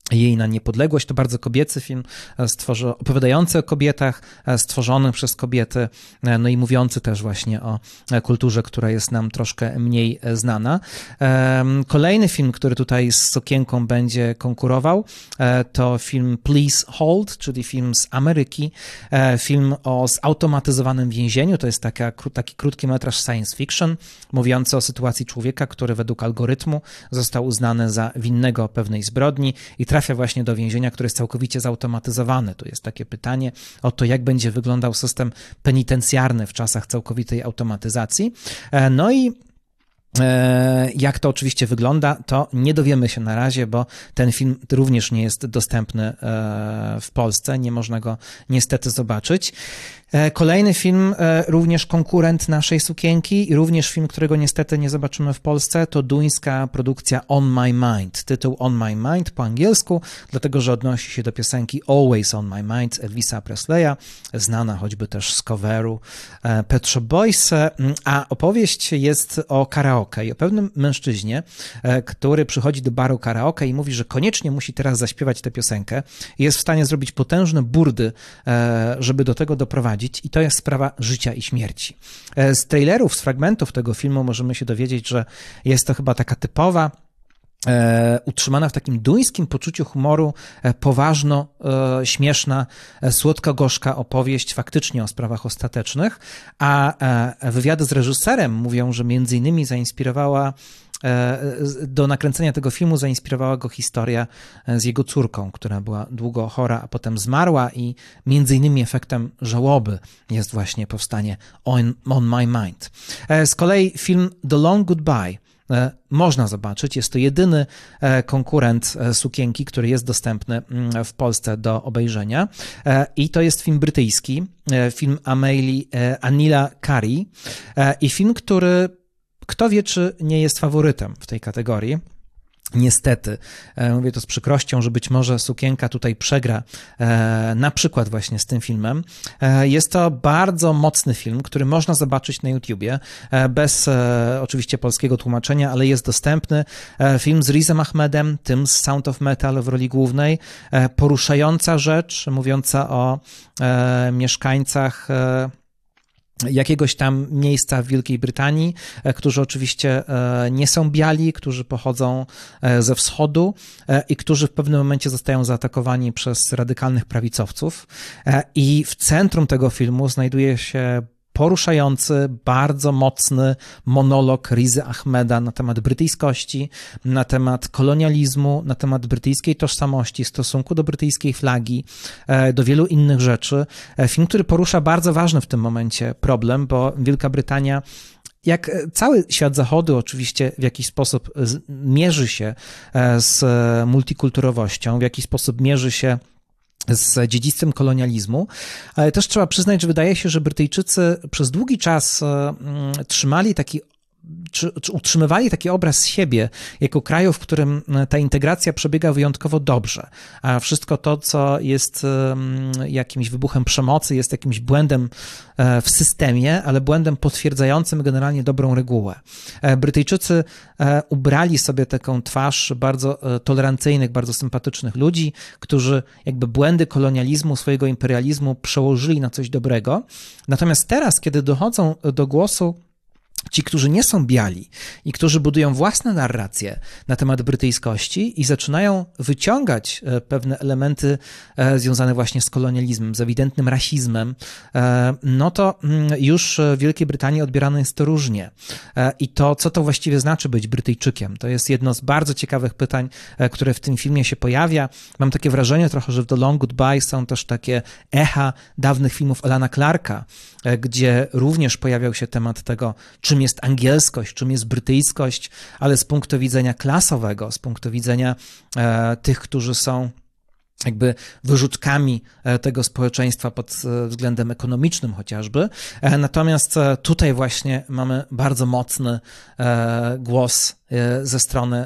jej na niepodległość. To bardzo kobiecy film, opowiadający o kobietach, stworzony przez kobiety, no i mówiący też właśnie o kulturze, która jest nam troszkę mniej znana. Kolejny film, który tutaj z Sukienką będzie konkurował, to film Please Hold, czyli film z Ameryki, film o zautomatyzowanym więzieniu. To jest taki krótki metraż science fiction, mówiący o sytuacji człowieka, który według algorytmu został uznany za winnego pewnej zbrodni i trafia właśnie do więzienia, które jest całkowicie zautomatyzowane. Tu jest takie pytanie o to, jak będzie wyglądał system penitencjarny w czasach całkowitej automatyzacji. No i jak to oczywiście wygląda, to nie dowiemy się na razie, bo ten film również nie jest dostępny w Polsce, nie można go niestety zobaczyć. Kolejny film, również konkurent naszej Sukienki i również film, którego niestety nie zobaczymy w Polsce, to duńska produkcja On My Mind. Tytuł On My Mind po angielsku, dlatego że odnosi się do piosenki Always On My Mind Elvisa Presleya, znana choćby też z coveru Pet Shop Boys, a opowieść jest o karaoke i o pewnym mężczyźnie, który przychodzi do baru karaoke i mówi, że koniecznie musi teraz zaśpiewać tę piosenkę i jest w stanie zrobić potężne burdy, żeby do tego doprowadzić. I to jest sprawa życia i śmierci. Z trailerów, z fragmentów tego filmu możemy się dowiedzieć, że jest to chyba taka typowa, utrzymana w takim duńskim poczuciu humoru, poważno, śmieszna, słodko-gorzka opowieść faktycznie o sprawach ostatecznych, a wywiady z reżyserem mówią, że między innymi do nakręcenia tego filmu zainspirowała go historia z jego córką, która była długo chora, a potem zmarła i między innymi efektem żałoby jest właśnie powstanie On My Mind. Z kolei film The Long Goodbye można zobaczyć. Jest to jedyny konkurent Sukienki, który jest dostępny w Polsce do obejrzenia. I to jest film brytyjski, film Anila Kari i film, który kto wie, czy nie jest faworytem w tej kategorii. Niestety, mówię to z przykrością, że być może Sukienka tutaj przegra na przykład właśnie z tym filmem. Jest to bardzo mocny film, który można zobaczyć na YouTubie, bez oczywiście polskiego tłumaczenia, ale jest dostępny. Film z Rizem Ahmedem, tym z Sound of Metal w roli głównej. Poruszająca rzecz, mówiąca o mieszkańcach jakiegoś tam miejsca w Wielkiej Brytanii, którzy oczywiście nie są biali, którzy pochodzą ze wschodu i którzy w pewnym momencie zostają zaatakowani przez radykalnych prawicowców. I w centrum tego filmu znajduje się poruszający, bardzo mocny monolog Rizy Ahmeda na temat brytyjskości, na temat kolonializmu, na temat brytyjskiej tożsamości, stosunku do brytyjskiej flagi, do wielu innych rzeczy. Film, który porusza bardzo ważny w tym momencie problem, bo Wielka Brytania, jak cały świat zachodu oczywiście w jakiś sposób mierzy się z multikulturowością, w jakiś sposób mierzy się z dziedzictwem kolonializmu, ale też trzeba przyznać, że wydaje się, że Brytyjczycy przez długi czas utrzymywali taki obraz siebie jako kraju, w którym ta integracja przebiega wyjątkowo dobrze, a wszystko to, co jest jakimś wybuchem przemocy, jest jakimś błędem w systemie, ale błędem potwierdzającym generalnie dobrą regułę. Brytyjczycy ubrali sobie taką twarz bardzo tolerancyjnych, bardzo sympatycznych ludzi, którzy jakby błędy kolonializmu, swojego imperializmu przełożyli na coś dobrego. Natomiast teraz, kiedy dochodzą do głosu ci, którzy nie są biali i którzy budują własne narracje na temat brytyjskości i zaczynają wyciągać pewne elementy związane właśnie z kolonializmem, z ewidentnym rasizmem, no to już w Wielkiej Brytanii odbierane jest to różnie. I to, co to właściwie znaczy być Brytyjczykiem, to jest jedno z bardzo ciekawych pytań, które w tym filmie się pojawia. Mam takie wrażenie trochę, że w The Long Goodbye są też takie echa dawnych filmów Alana Clarka, gdzie również pojawiał się temat tego, czym jest angielskość, czym jest brytyjskość, ale z punktu widzenia klasowego, z punktu widzenia tych, którzy są jakby wyrzutkami tego społeczeństwa pod względem ekonomicznym chociażby. Natomiast tutaj właśnie mamy bardzo mocny głos ze strony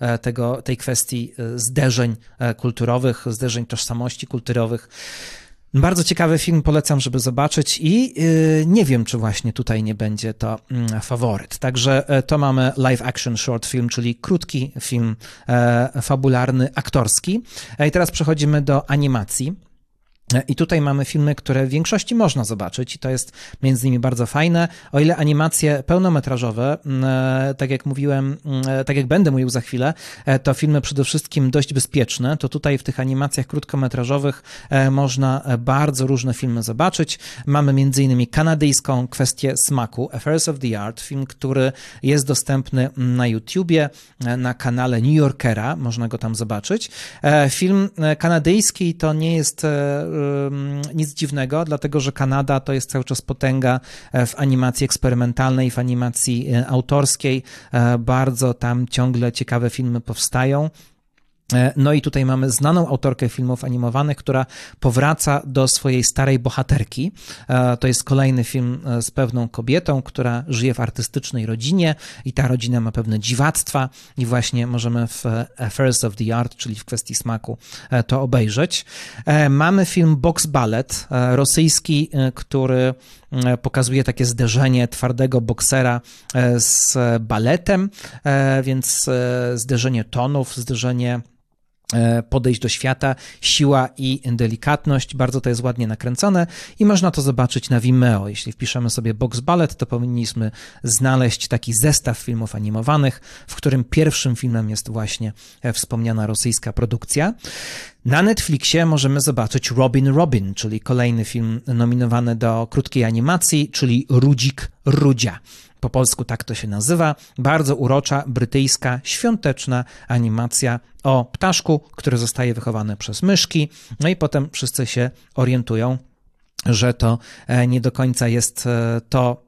tej kwestii zderzeń kulturowych, zderzeń tożsamości kulturowych. Bardzo ciekawy film, polecam, żeby zobaczyć i nie wiem, czy właśnie tutaj nie będzie to faworyt. Także to mamy live action short film, czyli krótki film fabularny, aktorski. I teraz przechodzimy do animacji. I tutaj mamy filmy, które w większości można zobaczyć i to jest między innymi bardzo fajne. O ile animacje pełnometrażowe, tak jak mówiłem, tak jak będę mówił za chwilę, to filmy przede wszystkim dość bezpieczne, to tutaj w tych animacjach krótkometrażowych można bardzo różne filmy zobaczyć. Mamy między innymi kanadyjską Kwestię smaku, Affairs of the Art, film, który jest dostępny na YouTubie, na kanale New Yorkera, można go tam zobaczyć. Film kanadyjski to nie jest nic dziwnego, dlatego że Kanada to jest cały czas potęga w animacji eksperymentalnej, w animacji autorskiej. Bardzo tam ciągle ciekawe filmy powstają. No i tutaj mamy znaną autorkę filmów animowanych, która powraca do swojej starej bohaterki. To jest kolejny film z pewną kobietą, która żyje w artystycznej rodzinie i ta rodzina ma pewne dziwactwa i właśnie możemy w Affairs of the Art, czyli w Kwestii smaku, to obejrzeć. Mamy film Box Ballet, rosyjski, który pokazuje takie zderzenie twardego boksera z baletem, więc zderzenie tonów, zderzenie podejść do świata, siła i delikatność. Bardzo to jest ładnie nakręcone i można to zobaczyć na Vimeo. Jeśli wpiszemy sobie Box Ballet, to powinniśmy znaleźć taki zestaw filmów animowanych, w którym pierwszym filmem jest właśnie wspomniana rosyjska produkcja. Na Netflixie możemy zobaczyć Robin, czyli kolejny film nominowany do krótkiej animacji, czyli Rudzik Rudzia. Po polsku tak to się nazywa. Bardzo urocza, brytyjska, świąteczna animacja o ptaszku, który zostaje wychowany przez myszki. No i potem wszyscy się orientują, że to nie do końca jest to,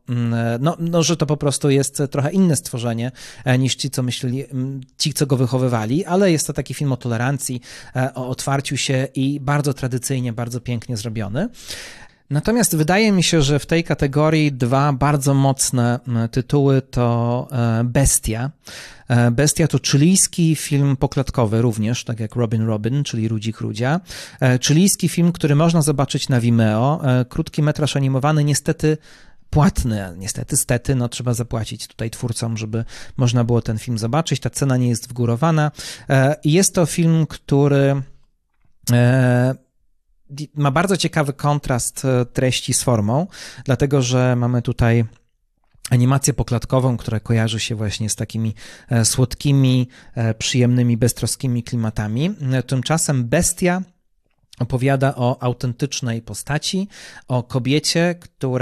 że to po prostu jest trochę inne stworzenie niż ci, co myśleli, ci, co go wychowywali, ale jest to taki film o tolerancji, o otwarciu się i bardzo tradycyjnie, bardzo pięknie zrobiony. Natomiast wydaje mi się, że w tej kategorii dwa bardzo mocne tytuły to Bestia. Bestia to chilijski film poklatkowy również, tak jak Robin, czyli Rudzik Rudzia. Chilijski film, który można zobaczyć na Vimeo. Krótki metraż animowany, niestety płatny, niestety, no trzeba zapłacić tutaj twórcom, żeby można było ten film zobaczyć. Ta cena nie jest wgórowana. Jest to film, który ma bardzo ciekawy kontrast treści z formą, dlatego że mamy tutaj animację poklatkową, która kojarzy się właśnie z takimi słodkimi, przyjemnymi, beztroskimi klimatami. Tymczasem Bestia opowiada o autentycznej postaci, o kobiecie,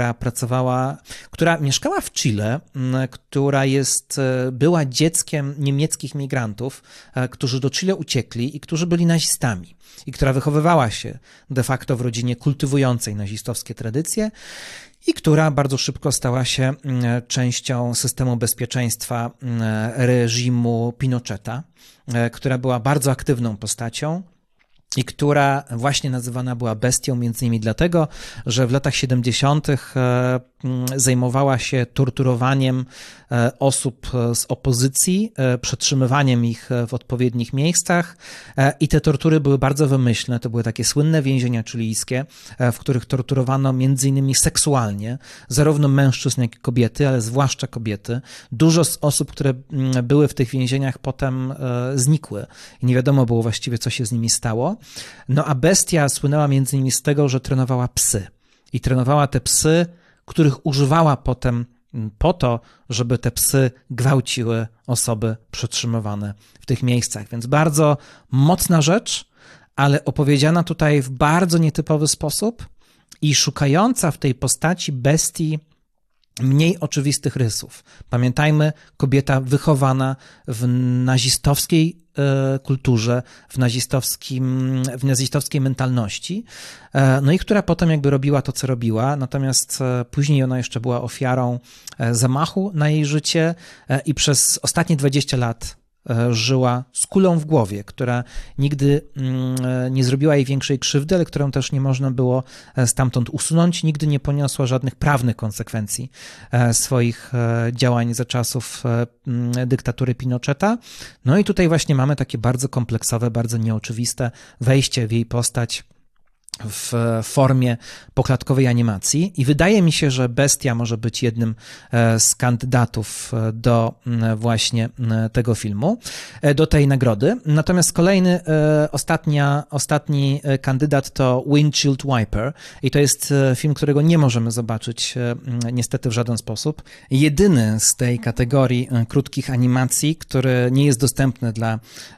która mieszkała w Chile, która była dzieckiem niemieckich migrantów, którzy do Chile uciekli i którzy byli nazistami i która wychowywała się de facto w rodzinie kultywującej nazistowskie tradycje i która bardzo szybko stała się częścią systemu bezpieczeństwa reżimu Pinocheta, która była bardzo aktywną postacią i która właśnie nazywana była bestią między innymi dlatego, że w latach 70. zajmowała się torturowaniem osób z opozycji, przetrzymywaniem ich w odpowiednich miejscach i te tortury były bardzo wymyślne. To były takie słynne więzienia chilijskie, w których torturowano między innymi seksualnie zarówno mężczyzn, jak i kobiety, ale zwłaszcza kobiety. Dużo z osób, które były w tych więzieniach potem znikły i nie wiadomo było właściwie, co się z nimi stało. No a Bestia słynęła między innymi z tego, że trenowała psy i trenowała te psy, których używała potem po to, żeby te psy gwałciły osoby przetrzymywane w tych miejscach. Więc bardzo mocna rzecz, ale opowiedziana tutaj w bardzo nietypowy sposób i szukająca w tej postaci bestii mniej oczywistych rysów. Pamiętajmy, kobieta wychowana w nazistowskiej kulturze, w nazistowskiej mentalności, no i która potem jakby robiła to, co robiła, natomiast później ona jeszcze była ofiarą zamachu na jej życie i przez ostatnie 20 lat żyła z kulą w głowie, która nigdy nie zrobiła jej większej krzywdy, ale którą też nie można było stamtąd usunąć. Nigdy nie poniosła żadnych prawnych konsekwencji swoich działań za czasów dyktatury Pinocheta. No i tutaj właśnie mamy takie bardzo kompleksowe, bardzo nieoczywiste wejście w jej postać w formie poklatkowej animacji i wydaje mi się, że Bestia może być jednym z kandydatów do właśnie tego filmu, do tej nagrody. Natomiast ostatni kandydat to Windshield Wiper i to jest film, którego nie możemy zobaczyć niestety w żaden sposób. Jedyny z tej kategorii krótkich animacji, który nie jest dostępny dla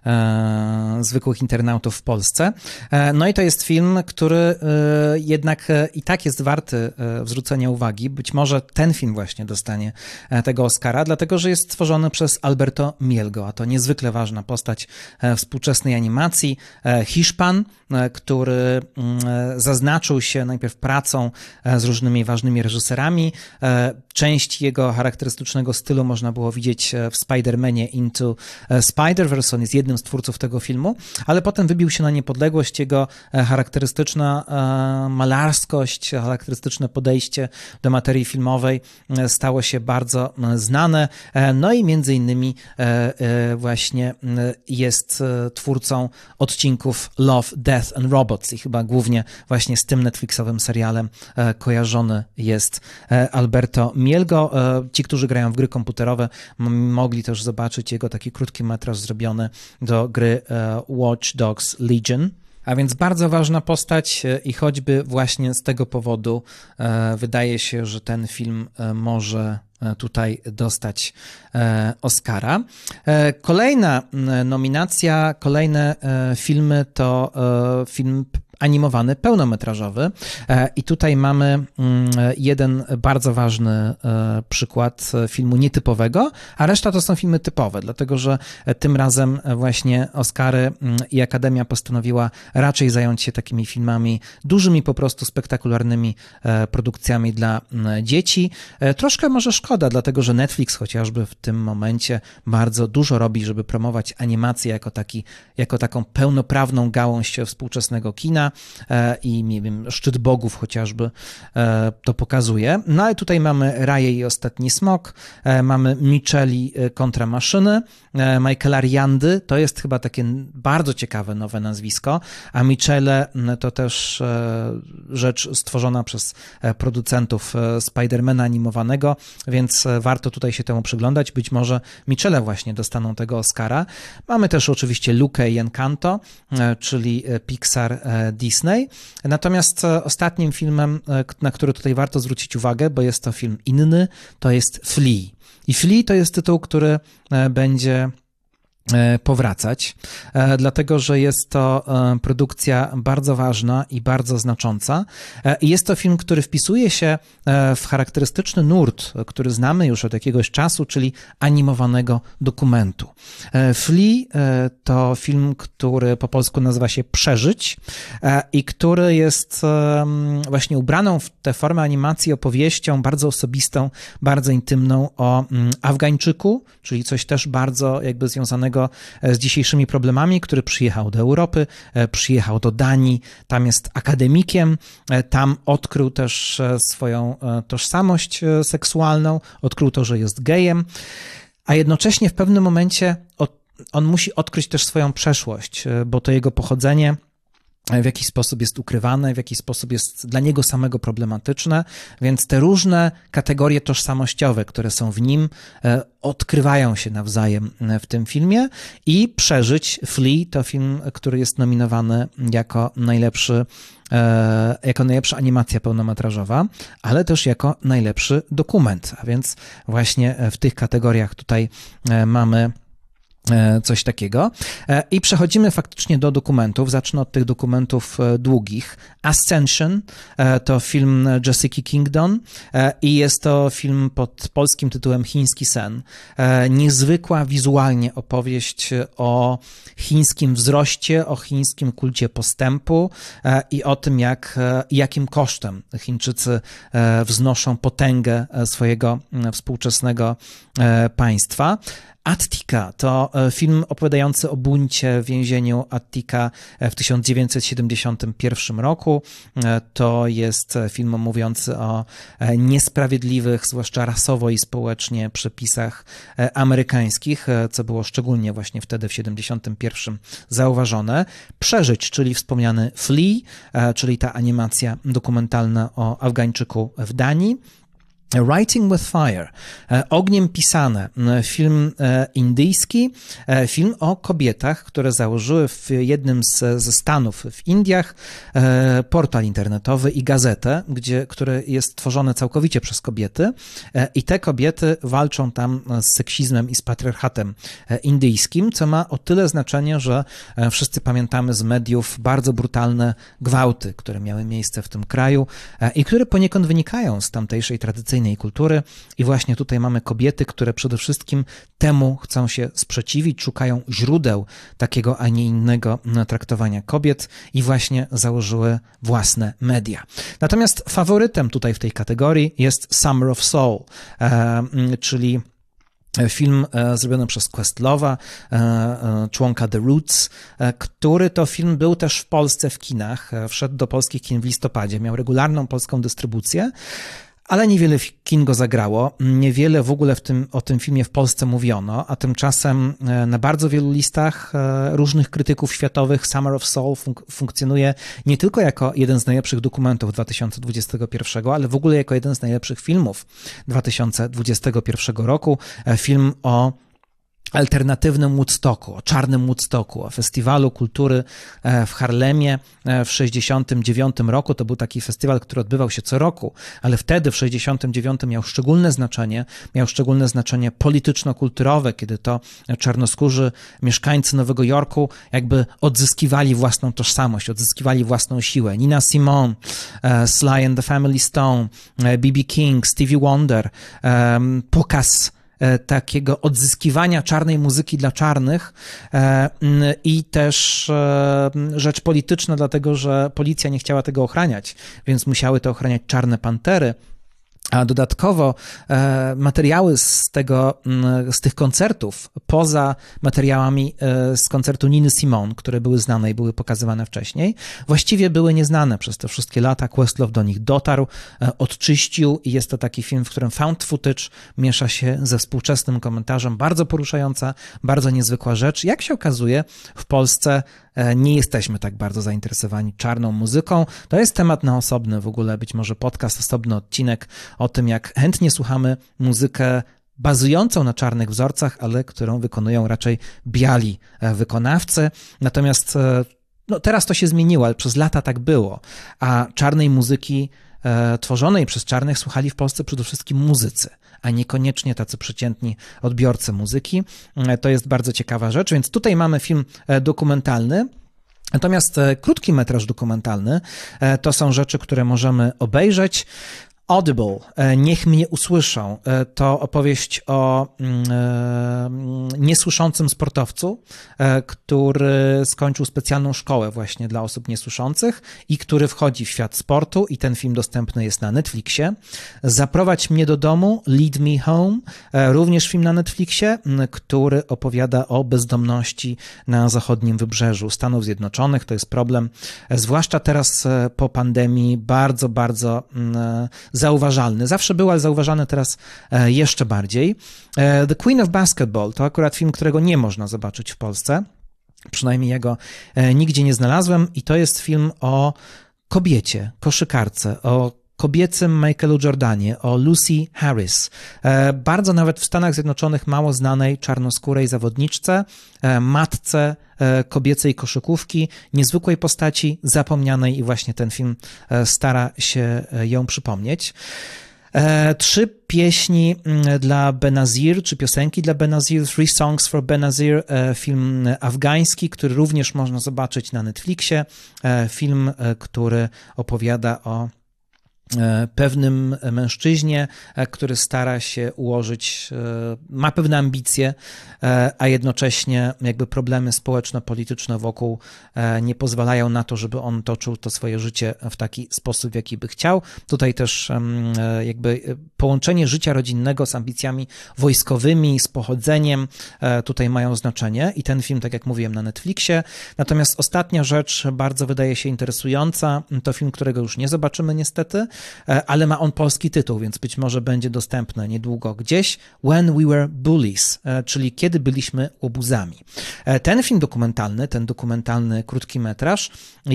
zwykłych internautów w Polsce. No i to jest film, który jednak i tak jest warty zwrócenia uwagi. Być może ten film właśnie dostanie tego Oscara, dlatego że jest stworzony przez Alberto Mielgo, a to niezwykle ważna postać współczesnej animacji. Hiszpan, który zaznaczył się najpierw pracą z różnymi ważnymi reżyserami. Część jego charakterystycznego stylu można było widzieć w Spider-Manie Into Spider-Verse. On jest jednym z twórców tego filmu, ale potem wybił się na niepodległość. Jego charakterystyczna malarskość, charakterystyczne podejście do materii filmowej stało się bardzo znane. No i między innymi właśnie jest twórcą odcinków Love, Death and Robots i chyba głównie właśnie z tym Netflixowym serialem kojarzony jest Alberto Mielgo. Ci, którzy grają w gry komputerowe, mogli też zobaczyć jego taki krótki metraż zrobiony do gry Watch Dogs Legion. A więc bardzo ważna postać i choćby właśnie z tego powodu wydaje się, że ten film może tutaj dostać Oscara. Kolejna nominacja, kolejne filmy to film animowany, pełnometrażowy i tutaj mamy jeden bardzo ważny przykład filmu nietypowego, a reszta to są filmy typowe, dlatego że tym razem właśnie Oscary i Akademia postanowiła raczej zająć się takimi filmami dużymi, po prostu spektakularnymi produkcjami dla dzieci. Troszkę może szkoda, dlatego że Netflix chociażby w tym momencie bardzo dużo robi, żeby promować animację jako taką pełnoprawną gałąź współczesnego kina i nie wiem, Szczyt Bogów chociażby to pokazuje. No ale tutaj mamy Raję i Ostatni Smok, mamy Micheli kontra maszyny, Michaela Riandy, to jest chyba takie bardzo ciekawe nowe nazwisko, a Michele to też rzecz stworzona przez producentów Spidermana animowanego, więc warto tutaj się temu przyglądać. Być może Michele właśnie dostaną tego Oscara. Mamy też oczywiście Lukę i Encanto, czyli Pixar Disney. Natomiast ostatnim filmem, na który tutaj warto zwrócić uwagę, bo jest to film inny, to jest Flea. I Flea to jest tytuł, który będzie powracać, dlatego że jest to produkcja bardzo ważna i bardzo znacząca. I jest to film, który wpisuje się w charakterystyczny nurt, który znamy już od jakiegoś czasu, czyli animowanego dokumentu. Flea to film, który po polsku nazywa się Przeżyć i który jest właśnie ubraną w tę formę animacji opowieścią bardzo osobistą, bardzo intymną o Afgańczyku, czyli coś też bardzo jakby związanego z dzisiejszymi problemami, który przyjechał do Europy, przyjechał do Danii, tam jest akademikiem, tam odkrył też swoją tożsamość seksualną, odkrył to, że jest gejem, a jednocześnie w pewnym momencie on musi odkryć też swoją przeszłość, bo to jego pochodzenie w jakiś sposób jest ukrywane, w jakiś sposób jest dla niego samego problematyczne, więc te różne kategorie tożsamościowe, które są w nim, odkrywają się nawzajem w tym filmie i Przeżyć, Flea, to film, który jest nominowany jako najlepsza animacja pełnometrażowa, ale też jako najlepszy dokument, a więc właśnie w tych kategoriach tutaj mamy coś takiego. I przechodzimy faktycznie do dokumentów. Zacznę od tych dokumentów długich. Ascension to film Jessica Kingdon i jest to film pod polskim tytułem Chiński sen. Niezwykła wizualnie opowieść o chińskim wzroście, o chińskim kulcie postępu i o tym, jakim kosztem Chińczycy wznoszą potęgę swojego współczesnego państwa. Attica to film opowiadający o buncie w więzieniu Attica w 1971 roku. To jest film mówiący o niesprawiedliwych, zwłaszcza rasowo i społecznie, przepisach amerykańskich, co było szczególnie właśnie wtedy w 1971 zauważone. Przeżyć, czyli wspomniany Flea, czyli ta animacja dokumentalna o Afgańczyku w Danii. Writing with Fire, Ogniem pisane, film indyjski, film o kobietach, które założyły w jednym ze stanów w Indiach portal internetowy i gazetę, który jest tworzony całkowicie przez kobiety i te kobiety walczą tam z seksizmem i z patriarchatem indyjskim, co ma o tyle znaczenie, że wszyscy pamiętamy z mediów bardzo brutalne gwałty, które miały miejsce w tym kraju i które poniekąd wynikają z tamtejszej tradycyjnej kultury i właśnie tutaj mamy kobiety, które przede wszystkim temu chcą się sprzeciwić, szukają źródeł takiego, a nie innego traktowania kobiet i właśnie założyły własne media. Natomiast faworytem tutaj w tej kategorii jest Summer of Soul, czyli film zrobiony przez Questlove'a, członka The Roots, który to film był też w Polsce w kinach, wszedł do polskich kin w listopadzie, miał regularną polską dystrybucję, ale niewiele kin go zagrało, niewiele w ogóle o tym filmie w Polsce mówiono, a tymczasem na bardzo wielu listach różnych krytyków światowych Summer of Soul funkcjonuje nie tylko jako jeden z najlepszych dokumentów 2021, ale w ogóle jako jeden z najlepszych filmów 2021 roku. Film o alternatywnym Woodstocku, o czarnym Woodstocku, o festiwalu kultury w Harlemie w 1969 roku. To był taki festiwal, który odbywał się co roku, ale wtedy w 1969 miał szczególne znaczenie polityczno-kulturowe, kiedy to czarnoskórzy mieszkańcy Nowego Jorku jakby odzyskiwali własną tożsamość, odzyskiwali własną siłę. Nina Simone, Sly and the Family Stone, B.B. King, Stevie Wonder, pokaz takiego odzyskiwania czarnej muzyki dla czarnych i też rzecz polityczna, dlatego że policja nie chciała tego ochraniać, więc musiały to ochraniać Czarne Pantery. A dodatkowo materiały z tych koncertów, poza materiałami z koncertu Niny Simone, które były znane i były pokazywane wcześniej, właściwie były nieznane przez te wszystkie lata. Questlove do nich dotarł, odczyścił i jest to taki film, w którym found footage miesza się ze współczesnym komentarzem. Bardzo poruszająca, bardzo niezwykła rzecz. Jak się okazuje, w Polsce nie jesteśmy tak bardzo zainteresowani czarną muzyką. To jest temat na osobny w ogóle, być może podcast, osobny odcinek o tym, jak chętnie słuchamy muzykę bazującą na czarnych wzorcach, ale którą wykonują raczej biali wykonawcy. Natomiast teraz to się zmieniło, ale przez lata tak było, a czarnej muzyki tworzonej przez czarnych słuchali w Polsce przede wszystkim muzycy, a niekoniecznie tacy przeciętni odbiorcy muzyki. To jest bardzo ciekawa rzecz, więc tutaj mamy film dokumentalny. Natomiast krótki metraż dokumentalny to są rzeczy, które możemy obejrzeć. Audible, Niech mnie usłyszą, to opowieść o niesłyszącym sportowcu, który skończył specjalną szkołę właśnie dla osób niesłyszących i który wchodzi w świat sportu i ten film dostępny jest na Netflixie. Zaprowadź mnie do domu, Lead Me Home, również film na Netflixie, który opowiada o bezdomności na zachodnim wybrzeżu Stanów Zjednoczonych. To jest problem, zwłaszcza teraz po pandemii, bardzo, bardzo zauważalny. Zawsze był, ale zauważany teraz jeszcze bardziej. The Queen of Basketball to akurat film, którego nie można zobaczyć w Polsce. Przynajmniej ja go nigdzie nie znalazłem i to jest film o kobiecie, koszykarce, o kobiecym Michaelu Jordanie, o Lucy Harris. Bardzo nawet w Stanach Zjednoczonych mało znanej czarnoskórej zawodniczce, matce kobiecej koszykówki, niezwykłej postaci, zapomnianej i właśnie ten film stara się ją przypomnieć. 3 pieśni dla Benazir, czy piosenki dla Benazir, 3 Songs for Benazir, film afgański, który również można zobaczyć na Netflixie, film, który opowiada o pewnym mężczyźnie, który stara się ułożyć, ma pewne ambicje, a jednocześnie jakby problemy społeczno-polityczne wokół nie pozwalają na to, żeby on toczył to swoje życie w taki sposób, w jaki by chciał. Tutaj też jakby połączenie życia rodzinnego z ambicjami wojskowymi, z pochodzeniem tutaj mają znaczenie i ten film, tak jak mówiłem, na Netflixie. Natomiast ostatnia rzecz bardzo wydaje się interesująca, to film, którego już nie zobaczymy niestety, ale ma on polski tytuł, więc być może będzie dostępny niedługo gdzieś. When We Were Bullies, czyli Kiedy byliśmy łobuzami. Ten film dokumentalny, ten dokumentalny krótkimetraż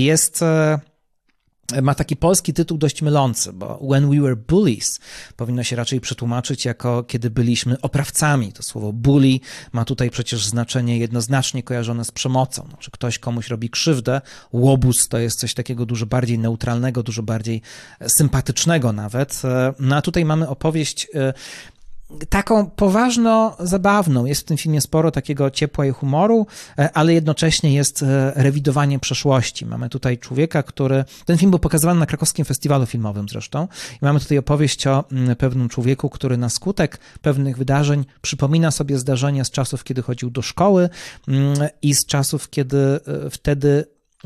ma taki polski tytuł dość mylący, bo When We Were Bullies powinno się raczej przetłumaczyć jako Kiedy byliśmy oprawcami. To słowo bully ma tutaj przecież znaczenie jednoznacznie kojarzone z przemocą. Znaczy ktoś komuś robi krzywdę, łobuz to jest coś takiego dużo bardziej neutralnego, dużo bardziej sympatycznego nawet. No a tutaj mamy opowieść taką poważno-zabawną. Jest w tym filmie sporo takiego ciepła i humoru, ale jednocześnie jest rewidowanie przeszłości. Mamy tutaj człowieka, ten film był pokazywany na krakowskim festiwalu filmowym zresztą i mamy tutaj opowieść o pewnym człowieku, który na skutek pewnych wydarzeń przypomina sobie zdarzenia z czasów, kiedy chodził do szkoły i z czasów, kiedy wtedy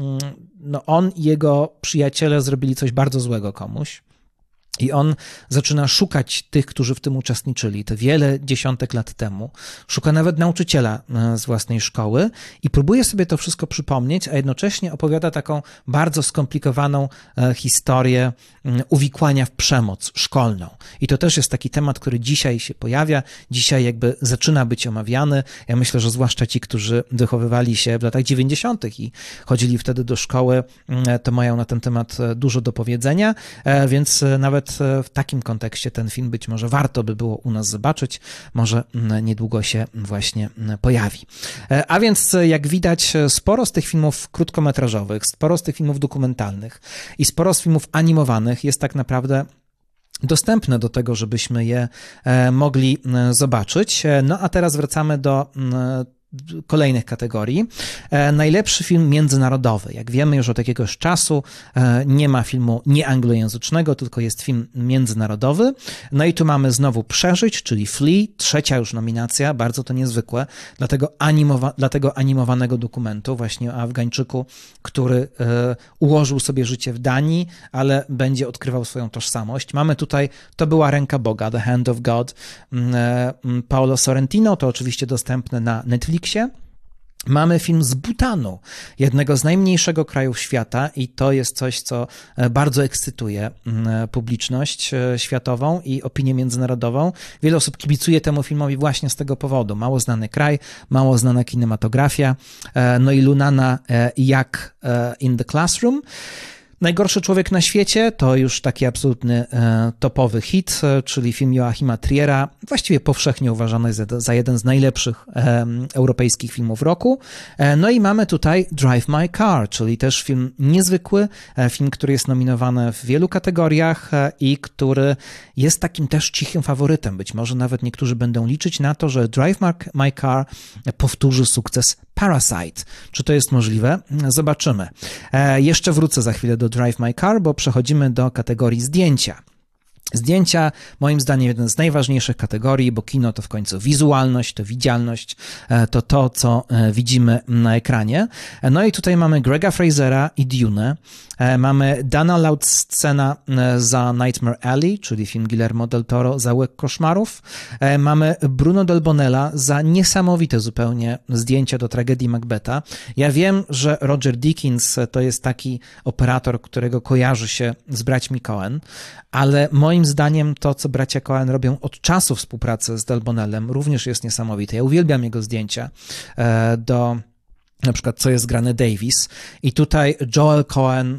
on i jego przyjaciele zrobili coś bardzo złego komuś. I on zaczyna szukać tych, którzy w tym uczestniczyli, to wiele dziesiątek lat temu. Szuka nawet nauczyciela z własnej szkoły i próbuje sobie to wszystko przypomnieć, a jednocześnie opowiada taką bardzo skomplikowaną historię uwikłania w przemoc szkolną. I to też jest taki temat, który dzisiaj się pojawia, dzisiaj jakby zaczyna być omawiany. Ja myślę, że zwłaszcza ci, którzy wychowywali się w latach 90. i chodzili wtedy do szkoły, to mają na ten temat dużo do powiedzenia, więc nawet w takim kontekście ten film być może warto by było u nas zobaczyć, może niedługo się właśnie pojawi. A więc jak widać, sporo z tych filmów krótkometrażowych, sporo z tych filmów dokumentalnych i sporo z filmów animowanych jest tak naprawdę dostępne do tego, żebyśmy je mogli zobaczyć. No a teraz wracamy do kolejnych kategorii. Najlepszy film międzynarodowy. Jak wiemy już od jakiegoś czasu nie ma filmu nieanglojęzycznego, tylko jest film międzynarodowy. No i tu mamy znowu Przeżyć, czyli Flee, trzecia już nominacja, bardzo to niezwykłe, dla tego animowanego dokumentu właśnie o Afgańczyku, który ułożył sobie życie w Danii, ale będzie odkrywał swoją tożsamość. Mamy tutaj To była ręka Boga, The Hand of God, Paolo Sorrentino, to oczywiście dostępne na Netflixie. Mamy film z Butanu, jednego z najmniejszego krajów świata i to jest coś, co bardzo ekscytuje publiczność światową i opinię międzynarodową. Wiele osób kibicuje temu filmowi właśnie z tego powodu. Mało znany kraj, mało znana kinematografia, no i Lunana jak in the Classroom. Najgorszy człowiek na świecie to już taki absolutny topowy hit, czyli film Joachima Triera, właściwie powszechnie uważany za jeden z najlepszych europejskich filmów roku. No i mamy tutaj Drive My Car, czyli też film niezwykły, film, który jest nominowany w wielu kategoriach i który jest takim też cichym faworytem. Być może nawet niektórzy będą liczyć na to, że Drive My Car powtórzy sukces Parasite. Czy to jest możliwe? Zobaczymy. Jeszcze wrócę za chwilę do Drive My Car, bo przechodzimy do kategorii zdjęcia. Zdjęcia, moim zdaniem, jeden z najważniejszych kategorii, bo kino to w końcu wizualność, to widzialność, to, co widzimy na ekranie. No i tutaj mamy Grega Frasera i Dune, mamy Dana Laudscena za Nightmare Alley, czyli film Guillermo del Toro, Zaułek koszmarów, mamy Bruno Del Bonella za niesamowite zupełnie zdjęcia do tragedii Macbetha. Ja wiem, że Roger Deakins to jest taki operator, którego kojarzy się z braćmi Coen, ale moim zdaniem to, co bracia Coen robią od czasu współpracy z Del Bonellem, również jest niesamowite. Ja uwielbiam jego zdjęcia do na przykład Co jest grane Davis i tutaj Joel Coen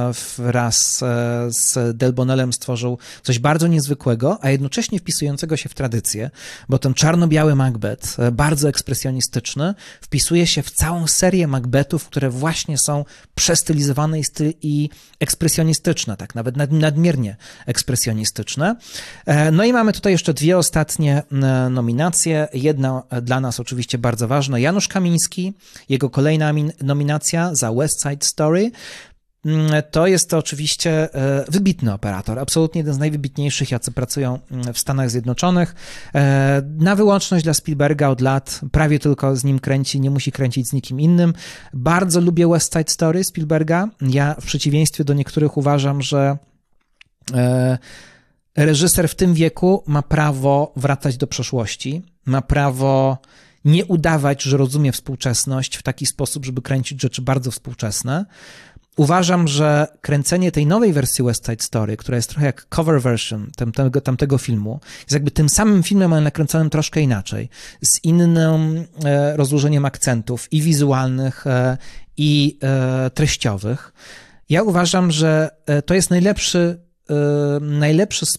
wraz z Del Bonellem stworzył coś bardzo niezwykłego, a jednocześnie wpisującego się w tradycję, bo ten czarno-biały Macbeth, bardzo ekspresjonistyczny, wpisuje się w całą serię Macbethów, które właśnie są przestylizowane i ekspresjonistyczne, tak nawet nadmiernie ekspresjonistyczne. No i mamy tutaj jeszcze dwie ostatnie nominacje. Jedna dla nas oczywiście bardzo ważna, Janusz Kamiński, jego kolejna nominacja za West Side Story. to jest to oczywiście wybitny operator, absolutnie jeden z najwybitniejszych, jacy pracują w Stanach Zjednoczonych. Na wyłączność dla Spielberga od lat, prawie tylko z nim kręci, nie musi kręcić z nikim innym. Bardzo lubię West Side Story Spielberga. Ja w przeciwieństwie do niektórych uważam, że reżyser w tym wieku ma prawo wracać do przeszłości, ma prawo nie udawać, że rozumie współczesność w taki sposób, żeby kręcić rzeczy bardzo współczesne. Uważam, że kręcenie tej nowej wersji West Side Story, która jest trochę jak cover version tamtego filmu, jest jakby tym samym filmem, ale nakręconym troszkę inaczej, z innym rozłożeniem akcentów i wizualnych, i treściowych. Ja uważam, że to jest najlepszy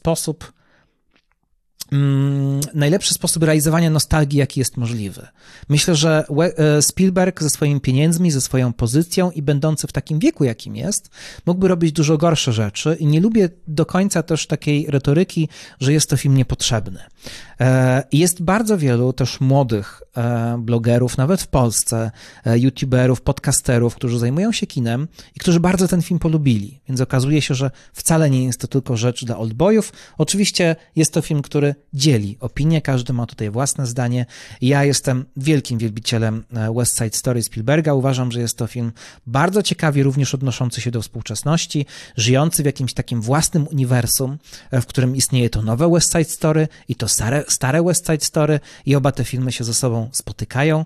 sposób realizowania nostalgii, jaki jest możliwy. Myślę, że Spielberg ze swoimi pieniędzmi, ze swoją pozycją i będący w takim wieku, jakim jest, mógłby robić dużo gorsze rzeczy i nie lubię do końca też takiej retoryki, że jest to film niepotrzebny. Jest bardzo wielu też młodych blogerów, nawet w Polsce, youtuberów, podcasterów, którzy zajmują się kinem i którzy bardzo ten film polubili, więc okazuje się, że wcale nie jest to tylko rzecz dla oldboyów. Oczywiście jest to film, który dzieli opinię, każdy ma tutaj własne zdanie. Ja jestem wielkim wielbicielem West Side Story Spielberga. Uważam, że jest to film bardzo ciekawie również odnoszący się do współczesności, żyjący w jakimś takim własnym uniwersum, w którym istnieje to nowe West Side Story i to stare West Side Story i oba te filmy się ze sobą spotykają.